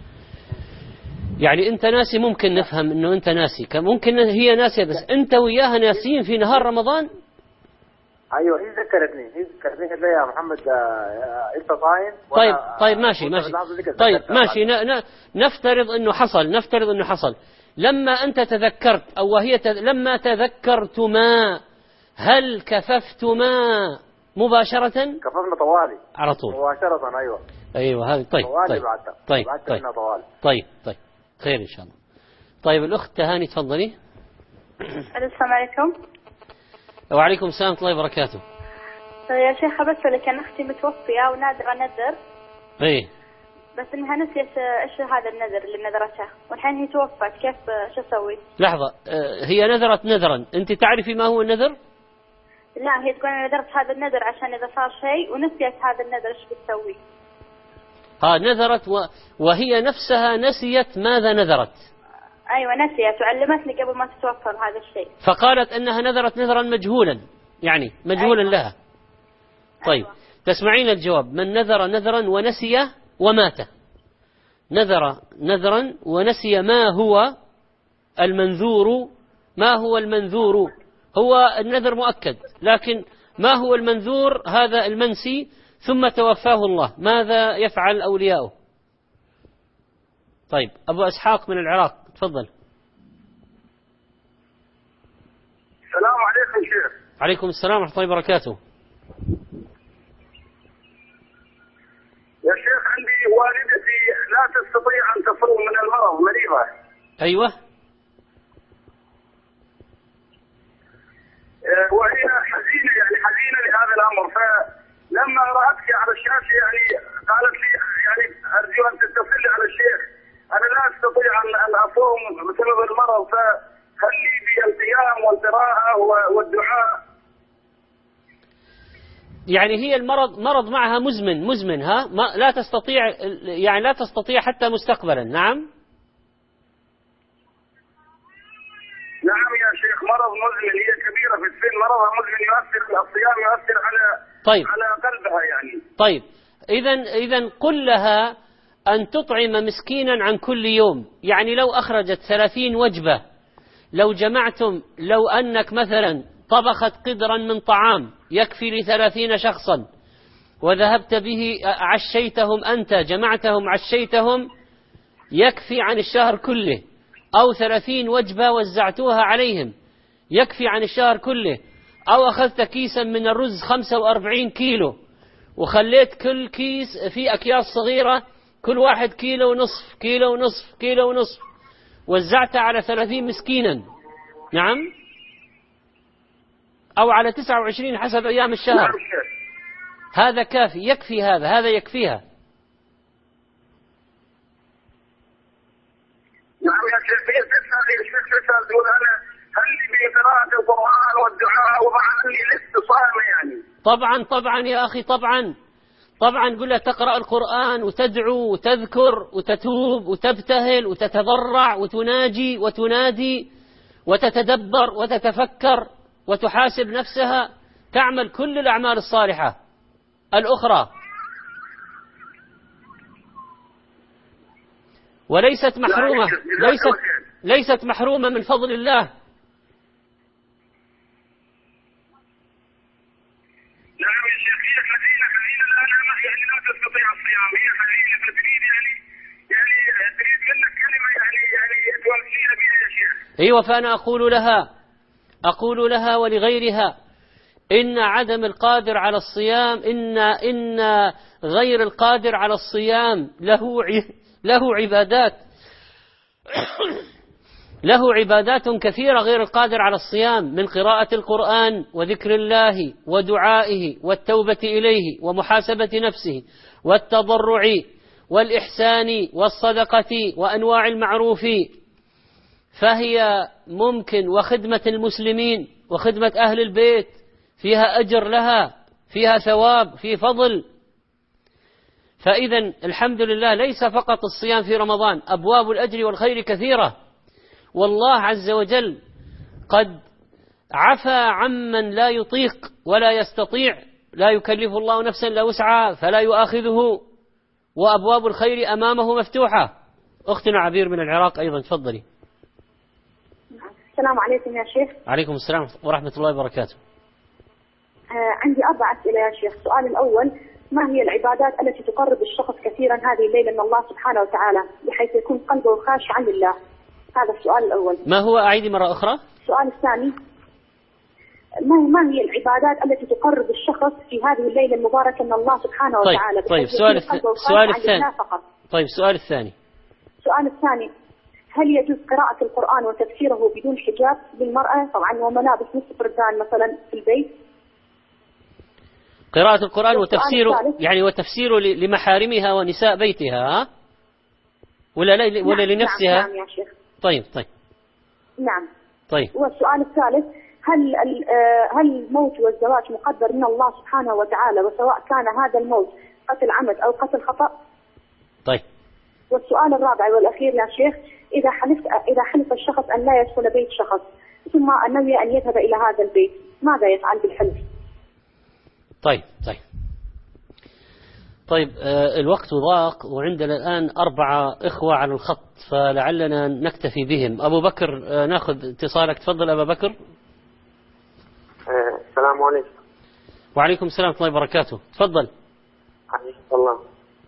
يعني انت ناسي ممكن نفهم انه انت ناسي، ممكن هي ناسيه، بس انت وياها ناسيين في نهار رمضان. ايوه هي ذكرتني هي ذكرتني قالت لي يا محمد انت صايم. طيب طيب ماشي ماشي طيب ماشي ن... ن... نفترض انه حصل نفترض انه حصل لما انت تذكرت او وهي ت... لما تذكرتما هل كففتما مباشرة؟ كففنا طوالي على طول مباشرة. ايوه ايوه هذه. طيب طيب طيب طيب طيب طيب خير ان شاء الله. طيب الاخت تهاني تفضلي. السلام عليكم. وعليكم السلام ورحمة الله وبركاته. يا شيخ بسألك، أنا أختي متوفية ونادرة نذر. إيه. بس إنها نسيت إيش هذا النذر اللي نذرته، والحين هي توفت، كيف شو أسوي؟ لحظة، هي نذرت نذرا، أنت تعرفي ما هو النذر؟ لا هي تقول أنا نذرت هذا النذر عشان إذا صار شيء ونسيت هذا النذر إيش بتسوي؟ ها نذرت و... وهي نفسها نسيت ماذا نذرت. أيوة نسيت وعلمتني قبل ما تتوفى هذا الشيء. فقالت أنها نذرت نذرا مجهولا، يعني مجهولا أيوة. لها. طيب أيوة. تسمعين الجواب. من نذر نذرا ونسي ومات. نذر نذرا ونسي ما هو المنذور. ما هو المنذور؟ هو النذر مؤكد، لكن ما هو المنذور؟ هذا المنسي ثم توفاه الله، ماذا يفعل أولياؤه؟ طيب أبو إسحاق من العراق تفضل. السلام عليكم شيخ. عليكم السلام ورحمة الله وبركاته. يا شيخ عندي والدتي لا تستطيع أن تصوم من المرض، مريضة. أيوة. وهي حزينة، يعني حزينة لهذا الأمر، فلما رأتك على الشاشة يعني قالت لي يعني أرجو أن تتصل على الشيخ، أنا لا أستطيع أن أصوم بسبب المرض، فهل لي بالقيام والقراءة والدعاء؟ يعني هي المرض مرض معها مزمن مزمن ها ما لا تستطيع، يعني لا تستطيع حتى مستقبلا. نعم نعم يا شيخ مرض مزمن، هي كبيرة في السن، مرضها مزمن يؤثر الصيام، يؤثر على طيب. على قلبها يعني. طيب إذا إذا قل لها أن تطعم مسكينا عن كل يوم، يعني لو أخرجت ثلاثين وجبة، لو جمعتم، لو أنك مثلا طبخت قدرا من طعام يكفي لثلاثين شخصا وذهبت به عشيتهم، أنت جمعتهم عشيتهم، يكفي عن الشهر كله، أو ثلاثين وجبة وزعتوها عليهم يكفي عن الشهر كله، أو أخذت كيسا من الرز خمسة وأربعين كيلو وخليت كل كيس في أكياس صغيرة كل واحد كيلو ونصف كيلو ونصف كيلو ونصف وزعتها على ثلاثين مسكينا. نعم أو على تسعة وعشرين حسب أيام الشهر، هذا كافي، يكفي هذا هذا يكفيها. نعم يا شيخ هي تسأل الشيخ تسأل تقول أنا هل لي بقراءة القرآن والدعاء ومع أني لست صائمة يعني؟ طبعا طبعا يا أخي طبعا طبعا قل لها تقرأ القرآن وتدعو وتذكر وتتوب وتبتهل وتتضرع وتناجي وتنادي وتتدبر وتتفكر وتحاسب نفسها، تعمل كل الأعمال الصالحة الأخرى. وليست محرومة، ليست ليست محرومة من فضل الله. نعم يا شيخ، هي حزينة حزينة الآن يعني لا تستطيع الصيام، هي حزينة تريد يعني يعني تريد منك كلمة يعني يعني توصيها بها يا شيخ. أيوة، فأنا أقول لها أقول لها ولغيرها إن عدم القادر على الصيام إن إن غير القادر على الصيام له له عبادات له عبادات كثيرة غير القادر على الصيام، من قراءة القرآن وذكر الله ودعائه والتوبة إليه ومحاسبة نفسه والتضرع والإحسان والصدقة وأنواع المعروف، فهي ممكن، وخدمة المسلمين وخدمة أهل البيت فيها أجر لها، فيها ثواب، في فضل. فإذا الحمد لله ليس فقط الصيام في رمضان، أبواب الأجر والخير كثيرة، والله عز وجل قد عفى عمن لا يطيق ولا يستطيع، لا يكلف الله نفسا إلا وسعها فلا يؤاخذه، وأبواب الخير أمامه مفتوحة. أختنا عبير من العراق أيضا، تفضلي. السلام عليكم يا شيخ. عليكم السلام ورحمة الله وبركاته. آه عندي أربع أسئلة يا شيخ. السؤال الأول: ما هي العبادات التي تقرب الشخص كثيرا هذه الليلة من الله سبحانه وتعالى بحيث يكون قلبه خاشعا لله؟ هذا السؤال الأول. ما هو؟ أعيدي مرة أخرى. السؤال الثاني: ما ما هي العبادات التي تقرب الشخص في هذه الليلة المباركة من الله سبحانه طيب. وتعالى؟ طيب السؤال السؤال الثاني. طيب السؤال الثاني. السؤال الثاني: هل يجوز قراءة القرآن وتفسيره بدون حجاب للمرأة طبعا وملابس نصف ردان مثلا في البيت؟ قراءة القرآن وتفسيره يعني وتفسيره لمحارمها ونساء بيتها ولا لا ولا نعم لنفسها؟ نعم يا شيخ. طيب طيب نعم. طيب. والسؤال الثالث: هل هل الموت والزواج مقدر من الله سبحانه وتعالى، وسواء كان هذا الموت قتل عمد أو قتل خطأ؟ طيب. والسؤال الرابع والأخير يا شيخ: إذا حلف إذا حلف الشخص أن لا يدخل بيت شخص ثم نوي أن يذهب إلى هذا البيت، ماذا يفعل بالحلف؟ طيب طيب طيب آه الوقت ضاق وعندنا الآن أربعة إخوة على الخط، فلعلنا نكتفي بهم. أبو بكر آه ناخذ اتصالك، تفضل أبا بكر. آه السلام عليكم. وعليكم السلام ورحمة الله وبركاته، تفضل. حياك الله.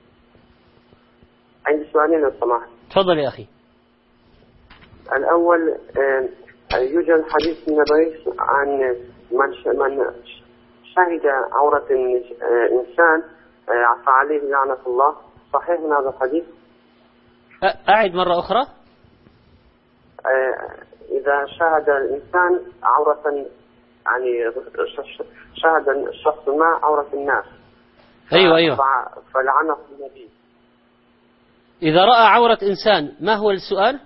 عندي سؤالين لو سمحت. تفضل يا أخي. الأول آه يوجد حديث النبي عن من من شهد عورة إنسان فعليه لعنة الله، صحيح من هذا الحديث؟ أعد مرة أخرى. إذا شهد الإنسان عورة يعني شهد الشخص ما عورة الناس. أيوة أيوة. فلعنه النبي. إذا رأى عورة إنسان ما هو السؤال؟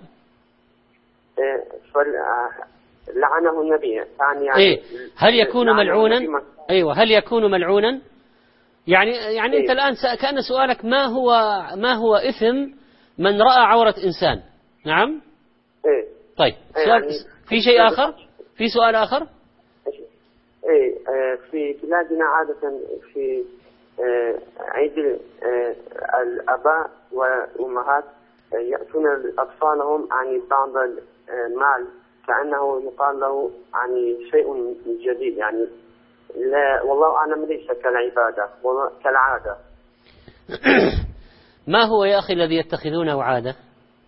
لعنه النبي يعني, يعني إيه؟ هل يكون ملعونا؟ أيوة، هل يكون ملعونا؟ يعني يعني إيه؟ أنت الآن كأن سؤالك ما هو ما هو إثم من رأى عورة إنسان؟ نعم. إيه؟ طيب سؤال يعني في شيء آخر؟ في سؤال آخر؟ إيه في بلادنا عادة في عيد الآباء والأمهات يأتون أطفالهم عن بعض المال كأنه يقال له يعني شيء جديد، يعني لا والله أعلم ليس كالعبادة كالعادة. ما هو يا أخي الذي يتخذونه عادة؟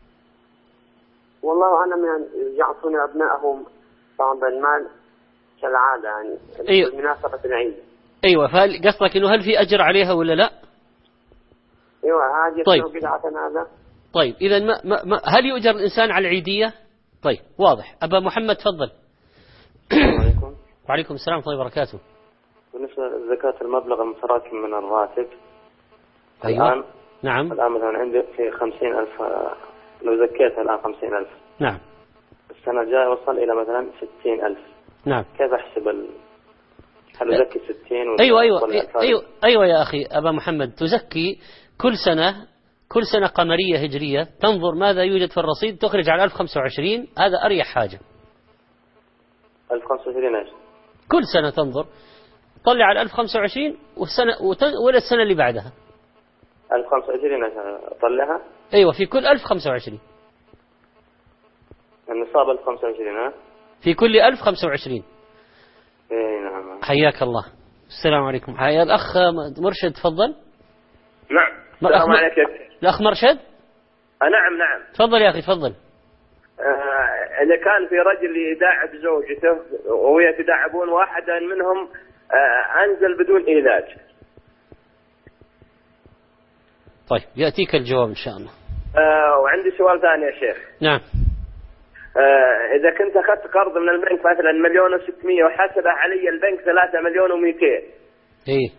والله أعلم يعني يعطون أبنائهم بعض المال كالعادة يعني أيوة. بمناسبة العيد. أيوة، فهل قصدك إنه هل في أجر عليها ولا لا؟ أيوة هذه طيب. بدعة هذا. طيب إذا ما ما ما هل يؤجر الإنسان على العيدية؟ طيب واضح. أبا محمد تفضل. السلام عليكم. وعليكم السلام ورحمة الله وبركاته. بالنسبة لزكاة المبلغ المتراكم من الراتب. أيوة. الآن نعم. الآن مثلا عندي في خمسين ألف، لو زكيتها الآن خمسين ألف. نعم. السنة الجاية وصل إلى مثلا ستين ألف. نعم. كيف أحسب ال... هل أزكي ستين ولا أيوة أيوة أيوة أيوة يا أخي أبا محمد، تزكي كل سنة كل سنة قمرية هجرية، تنظر ماذا يوجد في الرصيد، تخرج على ألف وخمسة وعشرين، هذا أريح حاجة. ألف وخمسة وعشرين إيش؟ كل سنة تنظر طلع على ألف وخمسة وعشرين والسنة ولا السنة اللي بعدها. ألف وخمسة وعشرين أطلعها؟ أيوة في كل ألف خمسة وعشرين. النصاب ألف وخمسة وعشرين ها؟ في كل ألف خمسة وعشرين. إيه نعم. حياك الله. السلام عليكم. حيا الأخ مرشد تفضل. نعم. السلام عليكم. الأخ مرشد؟ نعم نعم. تفضل يا أخي تفضل. آه إذا كان في رجل يداعب زوجته ويتداعبون واحدا منهم آه أنزل بدون علاج. طيب يأتيك الجواب إن شاء الله. آه وعندي سؤال ثاني يا شيخ. نعم. آه إذا كنت أخذت قرض من البنك مثلا مليون وستمية وحسب علي البنك ثلاثة مليون ومئتين. إيه.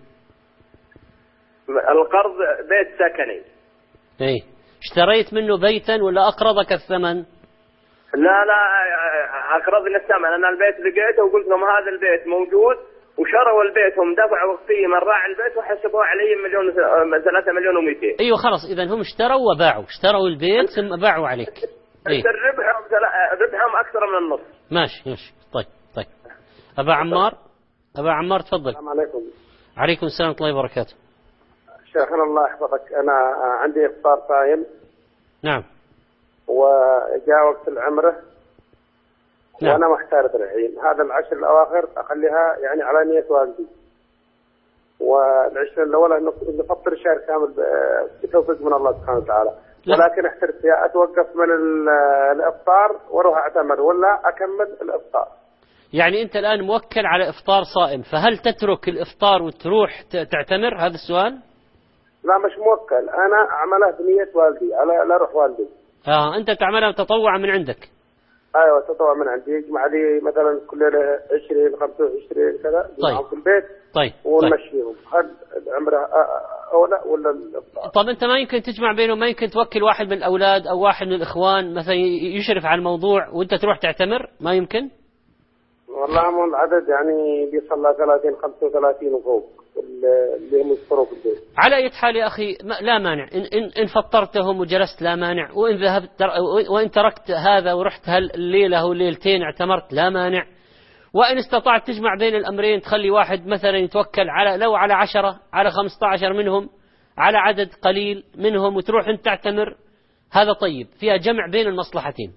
القرض بيت سكني. إيه. اشتريت منه بيتا ولا أقرضك الثمن؟ لا لا أقرضني الثمن. أنا البيت لقيته وقلت لهم هذا البيت موجود وشروا البيت هم دفعوا قيمة راعي البيت وحسبوها علي مليون ثلاثة مليون ومئتين. أيوة خلاص إذا هم اشتروا وباعوا اشتروا البيت ثم باعوا عليك. إيه؟ ربحهم ربحهم أكثر من النص. ماشي ماشي طيب طيب. أبا عمار أبا عمار تفضل. السلام عليكم. عليكم السلام ورحمة الله وبركاته. شيخنا الله يحفظك، أنا عندي إفطار صايم. نعم. وجاء وقت العمرة. نعم. وأنا محتار الحين، هذا العشر الأواخر أخليها يعني على نية والدي، والعشر الأولى نفطر الشهر كامل بتوفيق من الله سبحانه وتعالى. لا. ولكن احترت يا أتوقف من الإفطار وأروح أعتمر ولا أكمل الإفطار. يعني أنت الآن موكل على إفطار صائم، فهل تترك الإفطار وتروح تعتمر؟ هذا السؤال. لا مش موكل، أنا أعملها بنية والدي على لا روح والدي. آه أنت تعملها تطوعا من عندك. ايوه تطوع من عندي، يجمع لي مثلا كل عشرين خمسة وعشرين كذا طيب. في البيت. طيب ونمشيهم. هل العمره اولى ولا الافطار؟ طب انت ما يمكن تجمع بينهم؟ ما يمكن توكل واحد من الاولاد او واحد من الاخوان مثلا يشرف على الموضوع وانت تروح تعتمر؟ ما يمكن؟ والله مو العدد يعني بيصل ثلاثين خمسة وثلاثين وفوق اللي هم يفطروا في البيت. على اي حال يا اخي لا مانع ان ان, إن فطرتهم وجلست لا مانع، وان ذهبت وان تركت هذا ورحت هالليله او الليلتين اعتمرت لا مانع، وان استطعت تجمع بين الامرين تخلي واحد مثلا يتوكل على لو على عشرة على خمسة عشر منهم على عدد قليل منهم وتروح انت تعتمر، هذا طيب فيها جمع بين المصلحتين.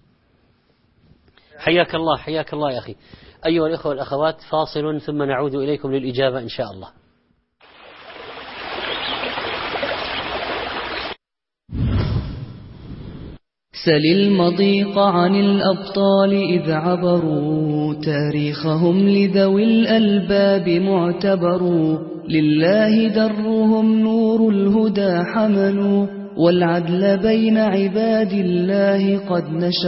حياك الله حياك الله يا أخي. أيها الإخوة والأخوات فاصل ثم نعود إليكم للإجابة إن شاء الله. سل المضيق عن الأبطال إذ عبروا تاريخهم لذوي الألباب معتبروا، لله درهم نور الهدى حملوا والعدل بين عباد الله قد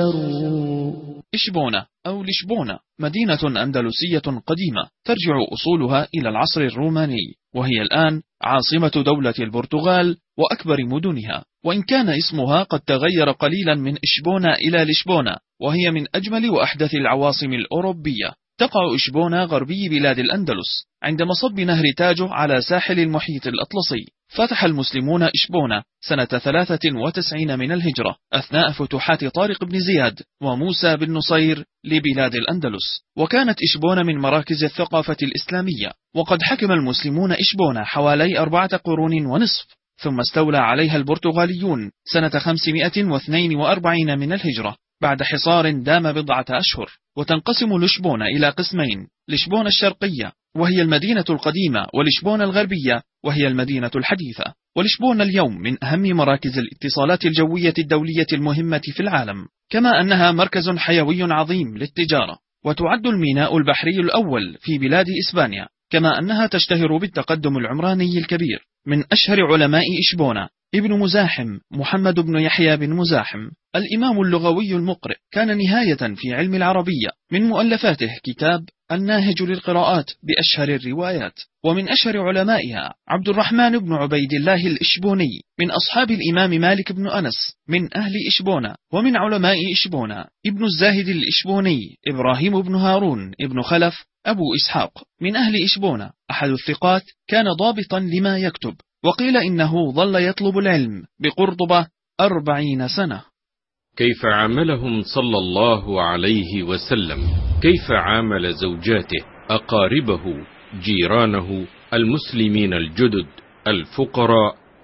نشروا. إشبونة أو لشبونة مدينة أندلسية قديمة ترجع أصولها إلى العصر الروماني، وهي الآن عاصمة دولة البرتغال وأكبر مدنها، وإن كان اسمها قد تغير قليلا من إشبونة إلى لشبونة، وهي من أجمل وأحدث العواصم الأوروبية. تقع إشبونة غربي بلاد الأندلس عند مصب نهر تاجو على ساحل المحيط الأطلسي. فتح المسلمون إشبونة سنة ثلاثة وتسعين من الهجرة أثناء فتوحات طارق بن زياد وموسى بن نصير لبلاد الأندلس، وكانت إشبونة من مراكز الثقافة الإسلامية، وقد حكم المسلمون إشبونة حوالي أربعة قرون ونصف، ثم استولى عليها البرتغاليون سنة خمسمائة واثنين وأربعين من الهجرة بعد حصار دام بضعة أشهر. وتنقسم لشبونة إلى قسمين: لشبونة الشرقية وهي المدينة القديمة، ولشبونة الغربية وهي المدينة الحديثة. ولشبونة اليوم من أهم مراكز الاتصالات الجوية الدولية المهمة في العالم، كما أنها مركز حيوي عظيم للتجارة، وتعد الميناء البحري الأول في بلاد إسبانيا، كما أنها تشتهر بالتقدم العمراني الكبير. من أشهر علماء إشبونة ابن مزاحم محمد بن يحيى بن مزاحم، الإمام اللغوي المقرئ، كان نهاية في علم العربية. من مؤلفاته كتاب الناهج للقراءات بأشهر الروايات. ومن أشهر علمائها عبد الرحمن بن عبيد الله الإشبوني من أصحاب الإمام مالك بن أنس من أهل إشبونة. ومن علماء إشبونة ابن الزاهد الإشبوني إبراهيم بن هارون ابن خلف أبو إسحاق من أهل إشبونة، أحد الثقات، كان ضابطا لما يكتب، وقيل إنه ظل يطلب العلم بقرطبة أربعين سنة. كيف عاملهم صلى الله عليه وسلم؟ كيف عامل زوجاته، أقاربه، جيرانه، المسلمين الجدد، الفقراء؟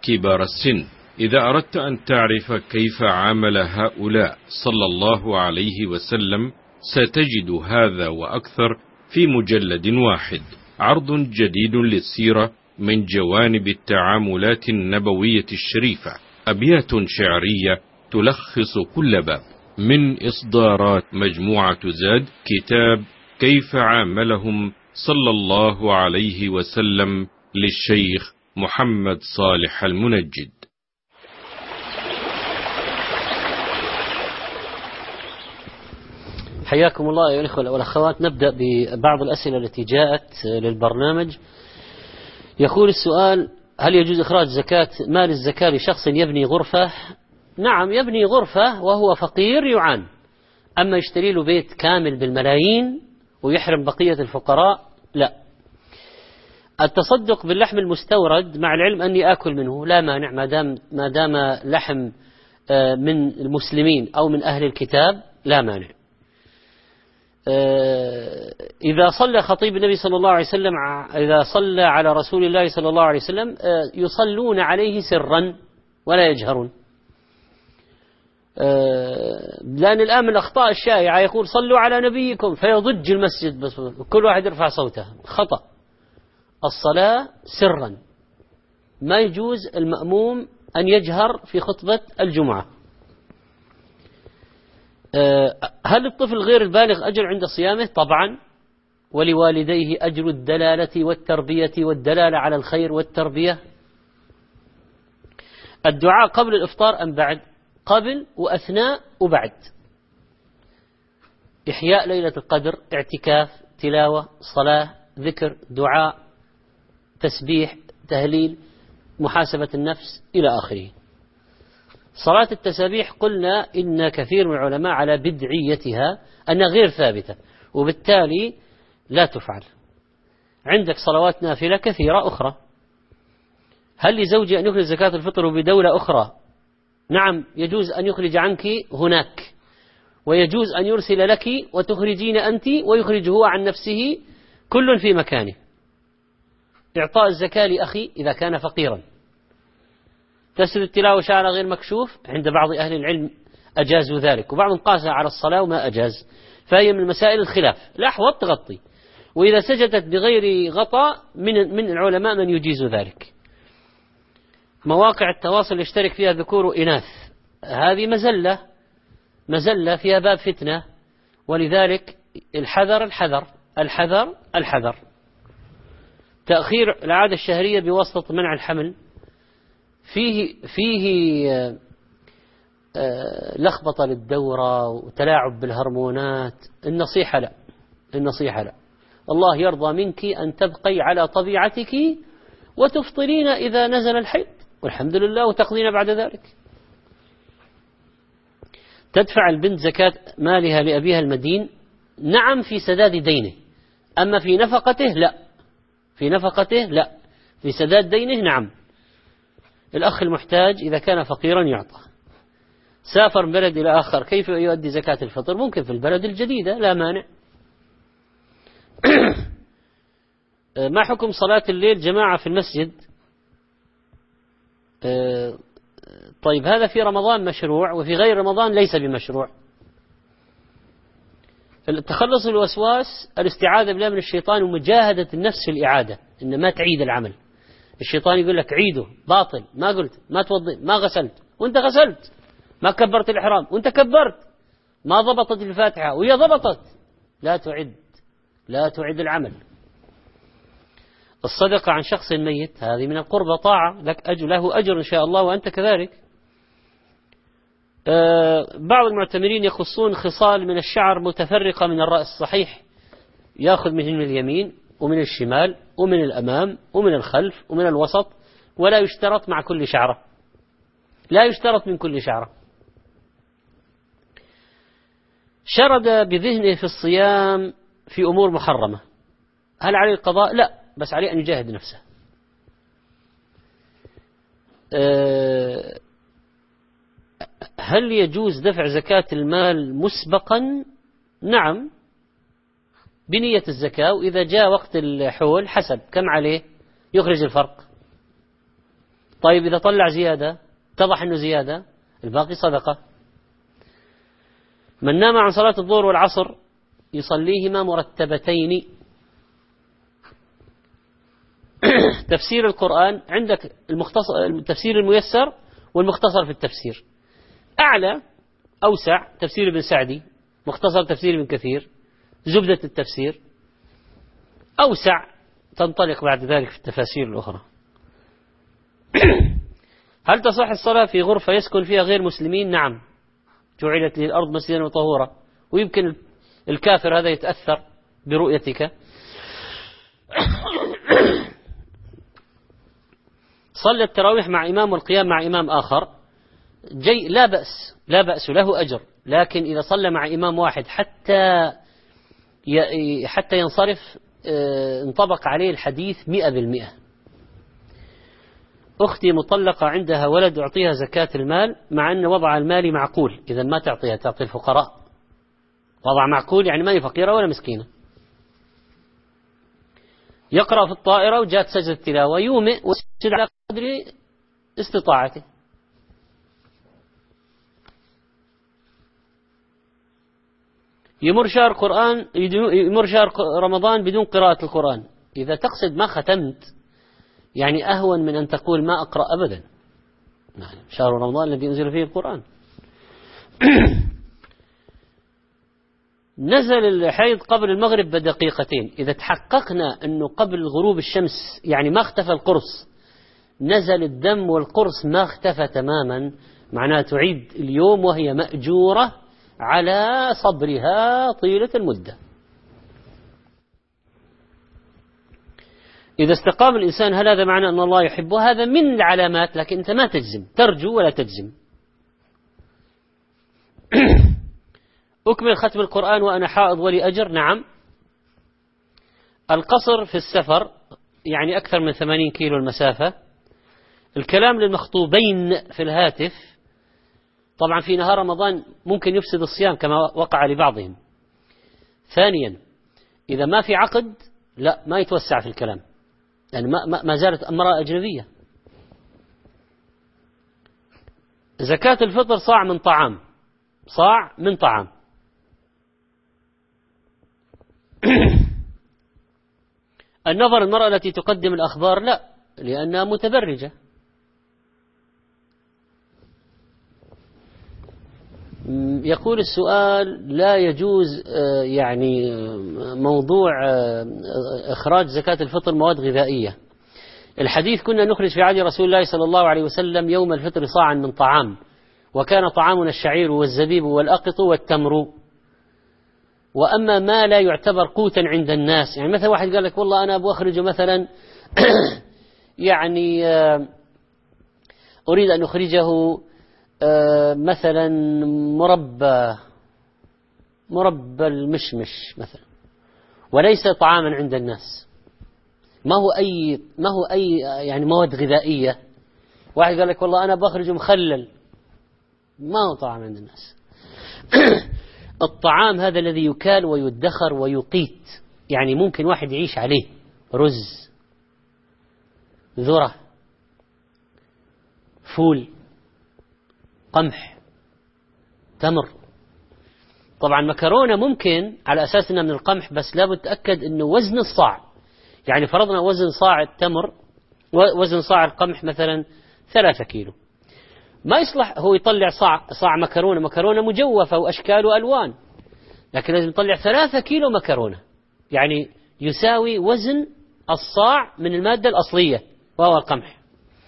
كبار السن. إذا أردت أن تعرف كيف عامل هؤلاء صلى الله عليه وسلم ستجد هذا وأكثر في مجلد واحد، عرض جديد للسيرة من جوانب التعاملات النبوية الشريفة، أبيات شعرية تلخص كل باب، من إصدارات مجموعة زاد، كتاب كيف عاملهم صلى الله عليه وسلم للشيخ محمد صالح المنجد. حياكم الله أيها الأخوة والأخوات. نبدأ ببعض الأسئلة التي جاءت للبرنامج. يقول السؤال: هل يجوز إخراج زكاة مال الزكاة لشخص يبني غرفة؟ نعم، يبني غرفة وهو فقير يعان، أما يشتري له بيت كامل بالملايين ويحرم بقية الفقراء لا. التصدق باللحم المستورد مع العلم أني آكل منه لا مانع، ما دام ما دام لحم من المسلمين أو من أهل الكتاب لا مانع. إذا صلى خطيب النبي صلى الله عليه وسلم إذا صلى على رسول الله صلى الله عليه وسلم يصلون عليه سرا ولا يجهرون، لأن الآن من الأخطاء الشائعة يقول صلوا على نبيكم فيضج المسجد بس كل واحد يرفع صوته. خطأ، الصلاة سرا، ما يجوز المأموم أن يجهر في خطبة الجمعة. هل الطفل غير البالغ أجر عند صيامه؟ طبعا، ولوالديه أجر الدلالة والتربية والدلالة على الخير والتربية. الدعاء قبل الإفطار أم بعد؟ قبل وأثناء وبعد. إحياء ليلة القدر، اعتكاف، تلاوة، صلاة، ذكر، دعاء، تسبيح، تهليل، محاسبة النفس إلى آخره. صلاة التسابيح قلنا إن كثير من العلماء على بدعيتها، أنها غير ثابتة وبالتالي لا تفعل. عندك صلوات نافلة كثيرة أخرى. هل لزوجي أن يخرج زكاة الفطر بدولة أخرى؟ نعم، يجوز أن يخرج عنك هناك، ويجوز أن يرسل لك وتخرجين أنت ويخرج هو عن نفسه، كل في مكانه. إعطاء الزكاة لأخي إذا كان فقيرا. تسجد التلاوة شعر غير مكشوف، عند بعض أهل العلم أجازوا ذلك، وبعضهم قاسها على الصلاة وما أجاز، فهي من مسائل الخلاف. الأحوط تغطي، وإذا سجدت بغير غطاء من من العلماء من يجيز ذلك. مواقع التواصل يشترك فيها ذكور وإناث، هذه مزلة مزلة فيها باب فتنة، ولذلك الحذر الحذر الحذر الحذر. تأخير العادة الشهرية بواسطة منع الحمل فيه فيه لخبطة للدورة وتلاعب بالهرمونات. النصيحة لا، النصيحة لا. الله يرضى منك أن تبقي على طبيعتك وتفطرين إذا نزل الحيض والحمد لله، وتقضين بعد ذلك. تدفع البنت زكاة مالها لأبيها المدين؟ نعم، في سداد دينه، أما في نفقته لا. في نفقته لا، في سداد دينه نعم. الأخ المحتاج إذا كان فقيرا يعطى. سافر من بلد إلى آخر، كيف يؤدي زكاة الفطر؟ ممكن في البلد الجديدة لا مانع. ما حكم صلاة الليل جماعة في المسجد؟ طيب، هذا في رمضان مشروع وفي غير رمضان ليس بمشروع. التخلص من الوسواس الاستعاذة بالله من الشيطان ومجاهدة النفس في الإعادة، إن ما تعيد العمل. الشيطان يقول لك عيده باطل، ما قلت، ما توضي، ما غسلت، وانت غسلت، ما كبرت الإحرام وانت كبرت، ما ضبطت الفاتحة وهي ضبطت، لا تعد لا تعد العمل. الصدقة عن شخص ميت هذه من القربة طاعة، لك أجر، له أجر إن شاء الله وأنت كذلك. أه بعض المعتمرين يخصون خصال من الشعر متفرقة من الرأس، صحيح، يأخذ من اليمين ومن الشمال ومن الأمام ومن الخلف ومن الوسط، ولا يشترط مع كل شعرة، لا يشترط من كل شعرة. شرد بذهنه في الصيام في أمور محرمة، هل عليه القضاء؟ لا، بس عليه أن يجاهد نفسه. أه هل يجوز دفع زكاة المال مسبقا؟ نعم، بنية الزكاة، وإذا جاء وقت الحول حسب كم عليه يخرج الفرق. طيب إذا طلع زيادة اتضح أنه زيادة، الباقي صدقة. من نام عن صلاة الظهر والعصر يصليهما مرتبتين. تفسير القرآن عندك المختصر، التفسير الميسر والمختصر في التفسير. أعلى أوسع تفسير ابن سعدي، مختصر تفسير ابن كثير، زبدة التفسير. أوسع تنطلق بعد ذلك في التفاسير الأخرى. هل تصح الصلاة في غرفة يسكن فيها غير مسلمين؟ نعم، جعلت لي الأرض مسجدا وطهورا. ويمكن الكافر هذا يتأثر برؤيتك. صلى التراويح مع إمام والقيام مع إمام آخر جي، لا بأس، لا بأس، له أجر. لكن إذا صلى مع إمام واحد حتى حتى ينصرف انطبق عليه الحديث مئة بالمئة. أختي مطلقة عندها ولد أعطيها زكاة المال مع أن وضع المال معقول، إذا ما تعطيها، تعطي الفقراء. وضع معقول يعني ما هي فقيرة ولا مسكينة. يقرأ في الطائرة وجاءت سجدة تلاوة، يومئ ويسجد على قدر استطاعته. يمر شهر قرآن، يمر شهر رمضان بدون قراءة القرآن. إذا تقصد ما ختمت يعني أهون من أن تقول ما أقرأ أبدا. يعني شهر رمضان الذي أنزل فيه القرآن. نزل الحيض قبل المغرب بدقيقتين، إذا تحققنا أنه قبل غروب الشمس يعني ما اختفى القرص، نزل الدم والقرص ما اختفى تماما، معناه تعيد اليوم وهي مأجورة على صبرها طيلة المدة. إذا استقام الإنسان هل هذا معنى أن الله يحبه؟ هذا من العلامات، لكن أنت ما تجزم، ترجو ولا تجزم. أكمل ختم القرآن وأنا حائض ولي أجر؟ نعم. القصر في السفر يعني أكثر من ثمانين كيلو المسافة. الكلام للمخطوبين في الهاتف طبعا في نهار رمضان ممكن يفسد الصيام كما وقع لبعضهم. ثانيا إذا ما في عقد لا ما يتوسع في الكلام، يعني ما, ما زالت امرأة أجنبية. زكاة الفطر صاع من طعام، صاع من طعام. النظر المرأة التي تقدم الأخبار لا، لأنها متبرجة. يقول السؤال لا يجوز يعني موضوع إخراج زكاة الفطر مواد غذائية. الحديث كنا نخرج في عهد رسول الله صلى الله عليه وسلم يوم الفطر صاعا من طعام، وكان طعامنا الشعير والزبيب والأقط والتمر. وأما ما لا يعتبر قوتا عند الناس، يعني مثلا واحد قال لك والله أنا أبغى أخرج مثلا يعني أريد أن أخرجه مثلا مربى مربى المشمش مثلا، وليس طعاما عند الناس، ما هو أي ما هو أي يعني مواد غذائية. واحد قال لك والله أنا بخرج مخلل، ما هو طعام عند الناس. الطعام هذا الذي يكال ويدخر ويقيت، يعني ممكن واحد يعيش عليه، رز، ذرة، فول، قمح، تمر. طبعا مكرونة ممكن على أساس أنها من القمح، بس لابد تأكد أنه وزن الصاع، يعني فرضنا وزن صاع التمر وزن صاع القمح مثلا ثلاثة كيلو، ما يصلح هو يطلع صاع صاع مكرونة مكرونة مجوفة وأشكال وألوان، لكن لازم يطلع ثلاثة كيلو مكرونة، يعني يساوي وزن الصاع من المادة الأصلية وهو القمح.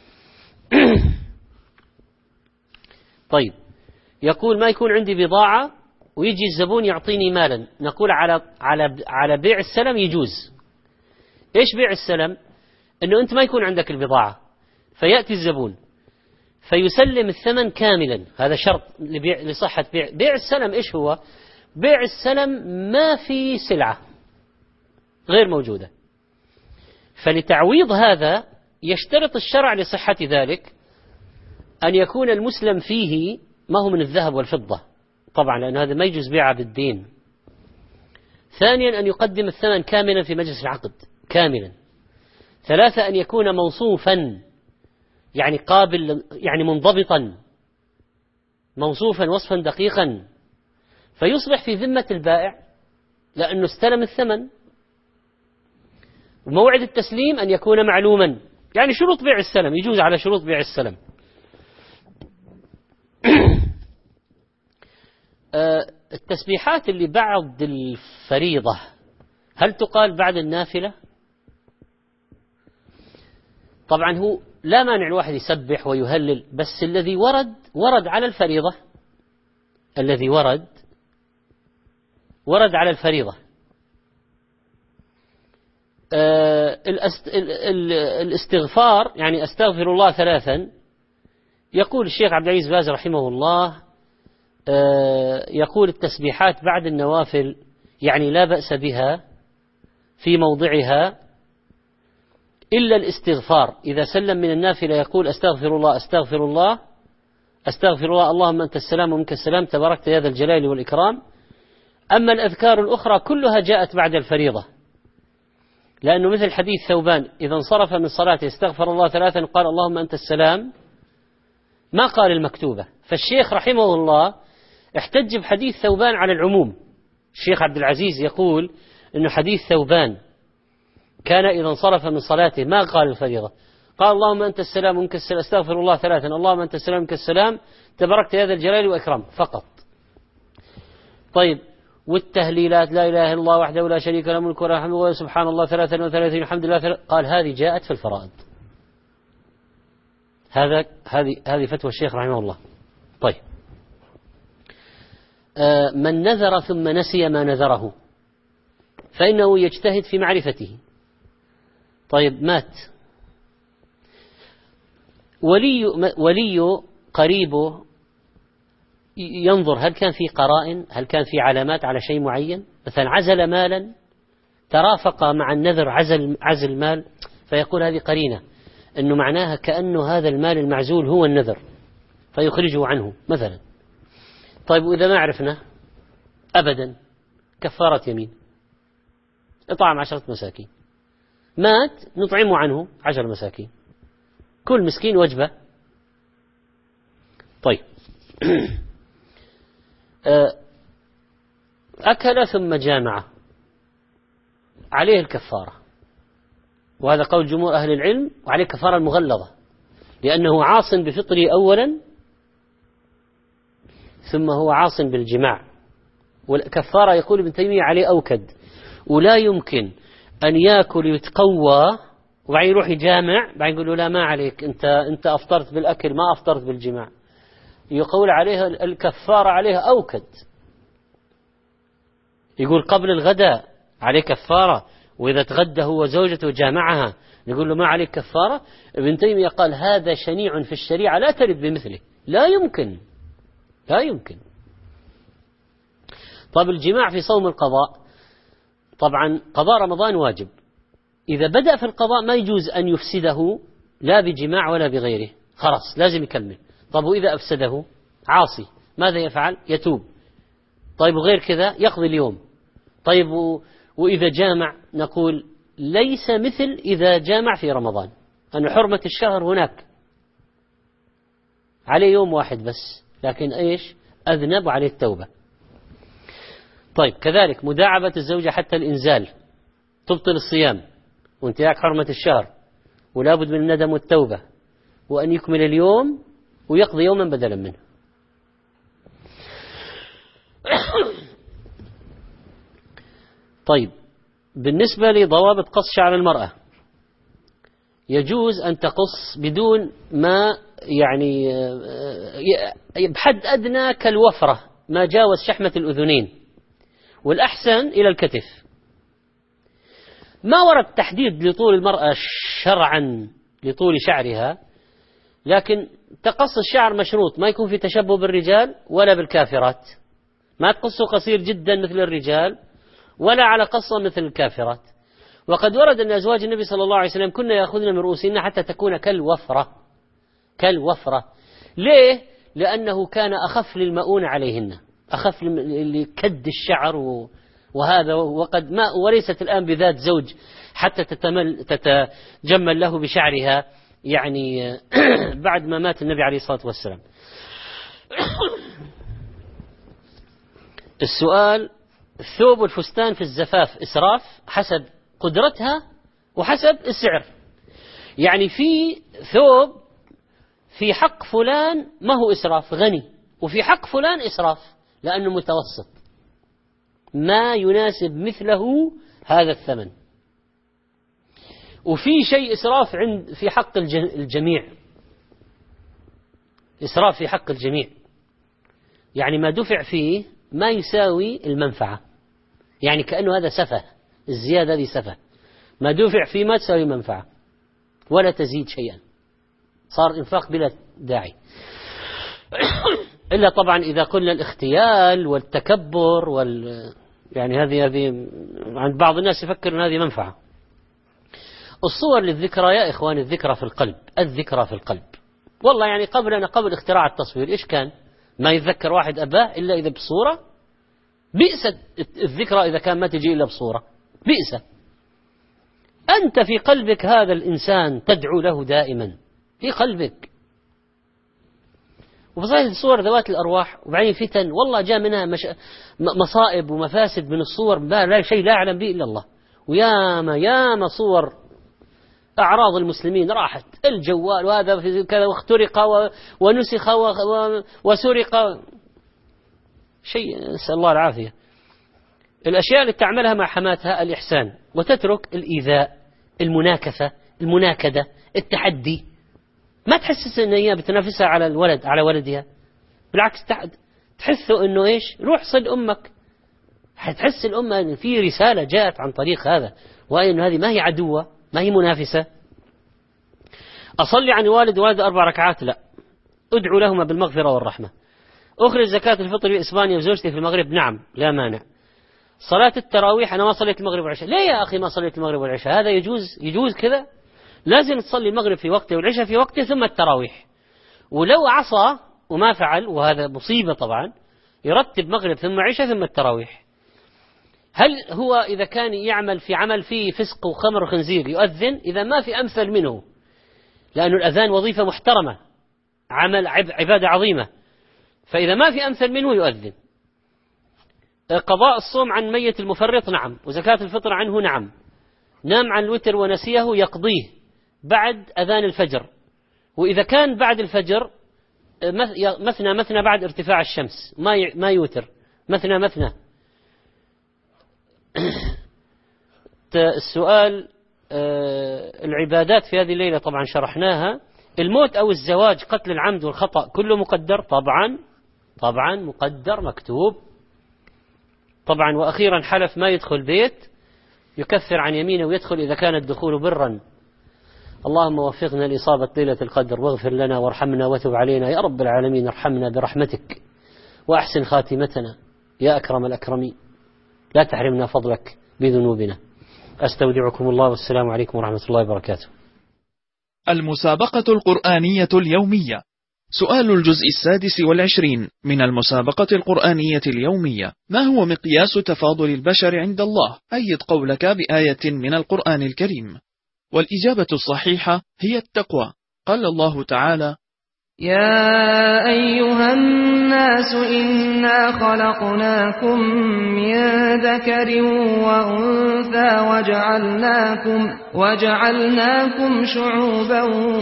طيب يقول ما يكون عندي بضاعة ويجي الزبون يعطيني مالا، نقول على على على بيع السلم يجوز. إيش بيع السلم؟ إنه أنت ما يكون عندك البضاعة، فيأتي الزبون فيسلم الثمن كاملا، هذا شرط لبيع لصحة بيع. بيع السلم إيش هو؟ بيع السلم ما في سلعة غير موجودة، فلتعويض هذا يشترط الشرع لصحة ذلك أن يكون المسلم فيه ما هو من الذهب والفضة، طبعا لأن هذا ما يجوز بيعه بالدين. ثانيا أن يقدم الثمن كاملا في مجلس العقد كاملا. ثلاثة أن يكون موصوفا يعني قابل، يعني منضبطا موصوفا وصفا دقيقا، فيصبح في ذمة البائع لأنه استلم الثمن. وموعد التسليم أن يكون معلوما، يعني شروط بيع السلم يجوز على شروط بيع السلم. التسبيحات اللي بعد الفريضة هل تقال بعد النافلة؟ طبعا هو لا مانع الواحد يسبح ويهلل، بس الذي ورد ورد على الفريضة، الذي ورد ورد على الفريضة. آه الاست... ال... ال... الاستغفار، يعني أستغفر الله ثلاثا، يقول الشيخ عبد العزيز باز رحمه الله آه يقول التسبيحات بعد النوافل يعني لا بأس بها في موضعها إلا الاستغفار. إذا سلم من النافلة يقول أستغفر الله أستغفر الله أستغفر الله اللهم أنت السلام ومنك السلام تباركت يا ذا الجلال والإكرام. أما الأذكار الأخرى كلها جاءت بعد الفريضة، لأنه مثل حديث ثوبان إذا انصرف من صلاته استغفر الله ثلاثا قال اللهم أنت السلام، ما قال المكتوبة. فالشيخ رحمه الله احتج بحديث ثوبان على العموم. الشيخ عبد العزيز يقول إنه حديث ثوبان كان إذا انصرف من صلاته ما قال الفريضة، قال اللهم أنت السلام ومنك السلام استغفر الله ثلاثا اللهم أنت السلام ومنك السلام تباركت يا ذا الجلال والإكرام فقط. طيب والتهليلات لا إله إلا الله وحده لا شريك له الملك وله الحمد وسبحان الله ثلاثا وثلاثين الحمد لله ثلاثة. قال هذه جاءت في الفرائض. هذا هذه هذه فتوى الشيخ رحمه الله. طيب آه من نذر ثم نسي ما نذره فإنه يجتهد في معرفته. طيب مات ولي ولي قريبه ينظر هل كان في قرائن، هل كان في علامات على شيء معين، مثلا عزل مالا ترافق مع النذر عزل عزل مال، فيقول هذه قرينة أنه معناها كأنه هذا المال المعزول هو النذر فيخرجه عنه مثلا. طيب وإذا ما عرفنا أبدا كفارة يمين، إطعام عشرة مساكين، مات نطعمه عنه عشر مساكين، كل مسكين وجبة. طيب أكل ثم جامع عليه الكفارة، وهذا قول جمهور أهل العلم، وعليه كفارة المغلظة لأنه عاص بفطره أولا ثم هو عاص بالجماع. والكفارة يقول ابن تيمية عليه أوكد، ولا يمكن أن يأكل يتقوى وبعدين يروح يجامع بعدين يقول له لا ما عليك أنت أنت أفطرت بالأكل ما أفطرت بالجماع. يقول عليها الكفارة عليها أوكد، يقول قبل الغداء عليه كفارة، وإذا تغدى هو وزوجته جامعها يقول له ما عليك كفارة. ابن تيمية قال هذا شنيع في الشريعة لا ترد بمثله، لا يمكن لا يمكن. طب الجماع في صوم القضاء، طبعا قضاء رمضان واجب، إذا بدأ في القضاء ما يجوز أن يفسده لا بجماع ولا بغيره، خلاص لازم يكمل. طب وإذا أفسده عاصي ماذا يفعل؟ يتوب. طيب وغير كذا يقضي اليوم. طيب و... وإذا جامع نقول ليس مثل إذا جامع في رمضان، أن حرمة الشهر هناك عليه يوم واحد بس، لكن إيش أذنب وعليه التوبة. طيب كذلك مداعبة الزوجة حتى الإنزال تبطل الصيام وانتهاك حرمة الشهر، ولا بد من الندم والتوبة وأن يكمل اليوم ويقضي يوما بدلا منه. طيب بالنسبة لضوابط قص شعر المرأة، يجوز أن تقص بدون ما يعني بحد أدنى كالوفرة ما جاوز شحمة الأذنين، والأحسن إلى الكتف. ما ورد تحديد لطول المرأة شرعا لطول شعرها، لكن تقص الشعر مشروط ما يكون في تشبه بالرجال ولا بالكافرات، ما تقصه قصير جدا مثل الرجال ولا على قصة مثل الكافرات. وقد ورد أن أزواج النبي صلى الله عليه وسلم كنا يأخذن من رؤوسهن حتى تكون كالوفرة كالوفرة. ليه؟ لأنه كان أخف للمؤونة عليهن، أخف لكد الشعر وهذا، وقد ما وليست الآن بذات زوج حتى تتمل تتجمل له بشعرها يعني بعد ما مات النبي عليه الصلاة والسلام. السؤال: الثوب والفستان في الزفاف إسراف حسب قدرتها وحسب السعر. يعني في ثوب في حق فلان ما هو إسراف غني، وفي حق فلان إسراف لأنه متوسط ما يناسب مثله هذا الثمن. وفي شيء إسراف عند في حق الجميع، إسراف في حق الجميع يعني ما دفع فيه ما يساوي المنفعة، يعني كأنه هذا سفه، الزيادة هذه سفه، ما دفع فيه ما تساوي منفعة ولا تزيد شيئا، صار إنفاق بلا داعي. إلا طبعا إذا قلنا الاختيال والتكبر وال يعني هذه هذه عند بعض الناس يفكر أن هذه منفعة. الصور للذكرى يا إخواني، الذكرى في القلب، الذكرى في القلب. والله يعني قبلنا قبل اختراع التصوير إيش كان؟ ما يتذكر واحد أباه إلا إذا بصورة. بئست الذكرى إذا كان ما تجي إلا بصورة، بئس. أنت في قلبك هذا الإنسان تدعو له دائما في قلبك. وفصائل الصور ذوات الأرواح وبعدين فتن، والله جاء منها مش... مصائب ومفاسد من الصور لا شيء لا يعلم به إلا الله. وياما ياما صور أعراض المسلمين راحت، الجوال وهذا في كذا واخترق و... ونسخ و... و... وسرق، شيء نسأل الله العافية. الأشياء اللي تعملها مع حماتها الإحسان، وتترك الإيذاء، المناكفة، المناكدة، التحدي. ما تحسس إن هي بتنافسها على الولد على ولدها، بالعكس تحسه إنه إيش، روح صل أمك. حتحس الأمة إن في رسالة جاءت عن طريق هذا، وإن هذه ما هي عدوة، ما هي منافسة. أصلي عن والد والد أربع ركعات؟ لا. أدعو لهما بالمغفرة والرحمة. أخرج زكاة الفطر في إسبانيا وزوجتي في المغرب؟ نعم لا مانع. صلاة التراويح أنا ما صليت المغرب والعشاء. ليه يا أخي ما صليت المغرب والعشاء؟ هذا يجوز يجوز كذا؟ لازم تصلي المغرب في وقته والعشاء في وقته ثم التراويح. ولو عصى وما فعل، وهذا مصيبة طبعا، يرتب مغرب ثم عشاء ثم التراويح. هل هو إذا كان يعمل في عمل فيه فسق وخمر وخنزير يؤذن؟ إذا ما في أمثل منه، لأن الأذان وظيفة محترمة، عمل عبادة عظيمة، فإذا ما في أمثل منه يؤذن. قضاء الصوم عن ميت المفرط؟ نعم. وزكاة الفطر عنه؟ نعم. نام عن الوتر ونسيه يقضيه بعد أذان الفجر، وإذا كان بعد الفجر مثنى مثنى بعد ارتفاع الشمس، ما ما يوتر، مثنى مثنى. السؤال: العبادات في هذه الليلة طبعا شرحناها. الموت أو الزواج، قتل العمد والخطأ كله مقدر؟ طبعا طبعا مقدر مكتوب طبعا. وأخيرا حلف ما يدخل بيت يكفر عن يمينه ويدخل إذا كان الدخول برا. اللهم وفقنا لإصابة ليلة القدر، واغفر لنا وارحمنا وتب علينا يا رب العالمين، ارحمنا برحمتك وأحسن خاتمتنا يا أكرم الأكرمين، لا تحرمنا فضلك بذنوبنا. أستودعكم الله والسلام عليكم ورحمة الله وبركاته. المسابقة القرآنية اليومية. سؤال الجزء السادس والعشرين من المسابقة القرآنية اليومية: ما هو مقياس تفاضل البشر عند الله؟ أيد قولك بآية من القرآن الكريم. والإجابة الصحيحة هي التقوى. قال الله تعالى: يا أيها الناس إنا خلقناكم من ذكر وأنثى وجعلناكم, وجعلناكم شعوبا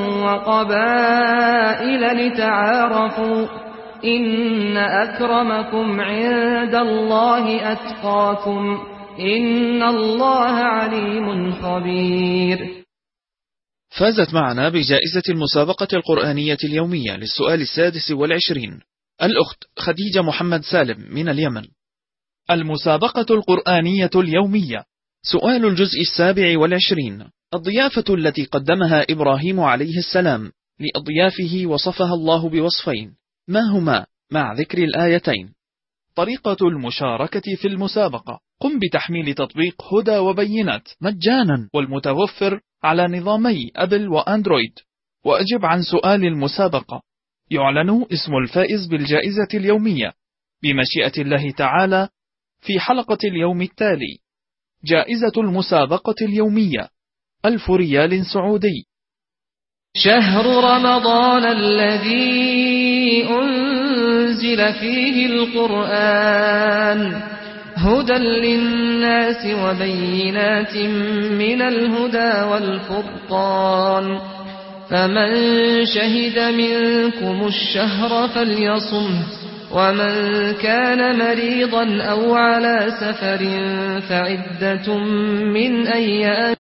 وقبائل لتعارفوا إن أكرمكم عند الله أتقاكم إن الله عليم خبير. فازت معنا بجائزة المسابقة القرآنية اليومية للسؤال السادس والعشرين الأخت خديجة محمد سالم من اليمن. المسابقة القرآنية اليومية. سؤال الجزء السابع والعشرين: الضيافة التي قدمها إبراهيم عليه السلام لأضيافه وصفها الله بوصفين، ما هما مع ذكر الآيتين؟ طريقة المشاركة في المسابقة: قم بتحميل تطبيق هدى وبينات مجانا والمتوفر على نظامي أبل وأندرويد، وأجب عن سؤال المسابقة. يعلن اسم الفائز بالجائزة اليومية بمشيئة الله تعالى في حلقة اليوم التالي. جائزة المسابقة اليومية ألف ريال سعودي. شهر رمضان الذي أنزل فيه القرآن هدى للناس وبينات من الهدى والفرقان فمن شهد منكم الشهر فليصمه ومن كان مريضا أو على سفر فعدة من أيام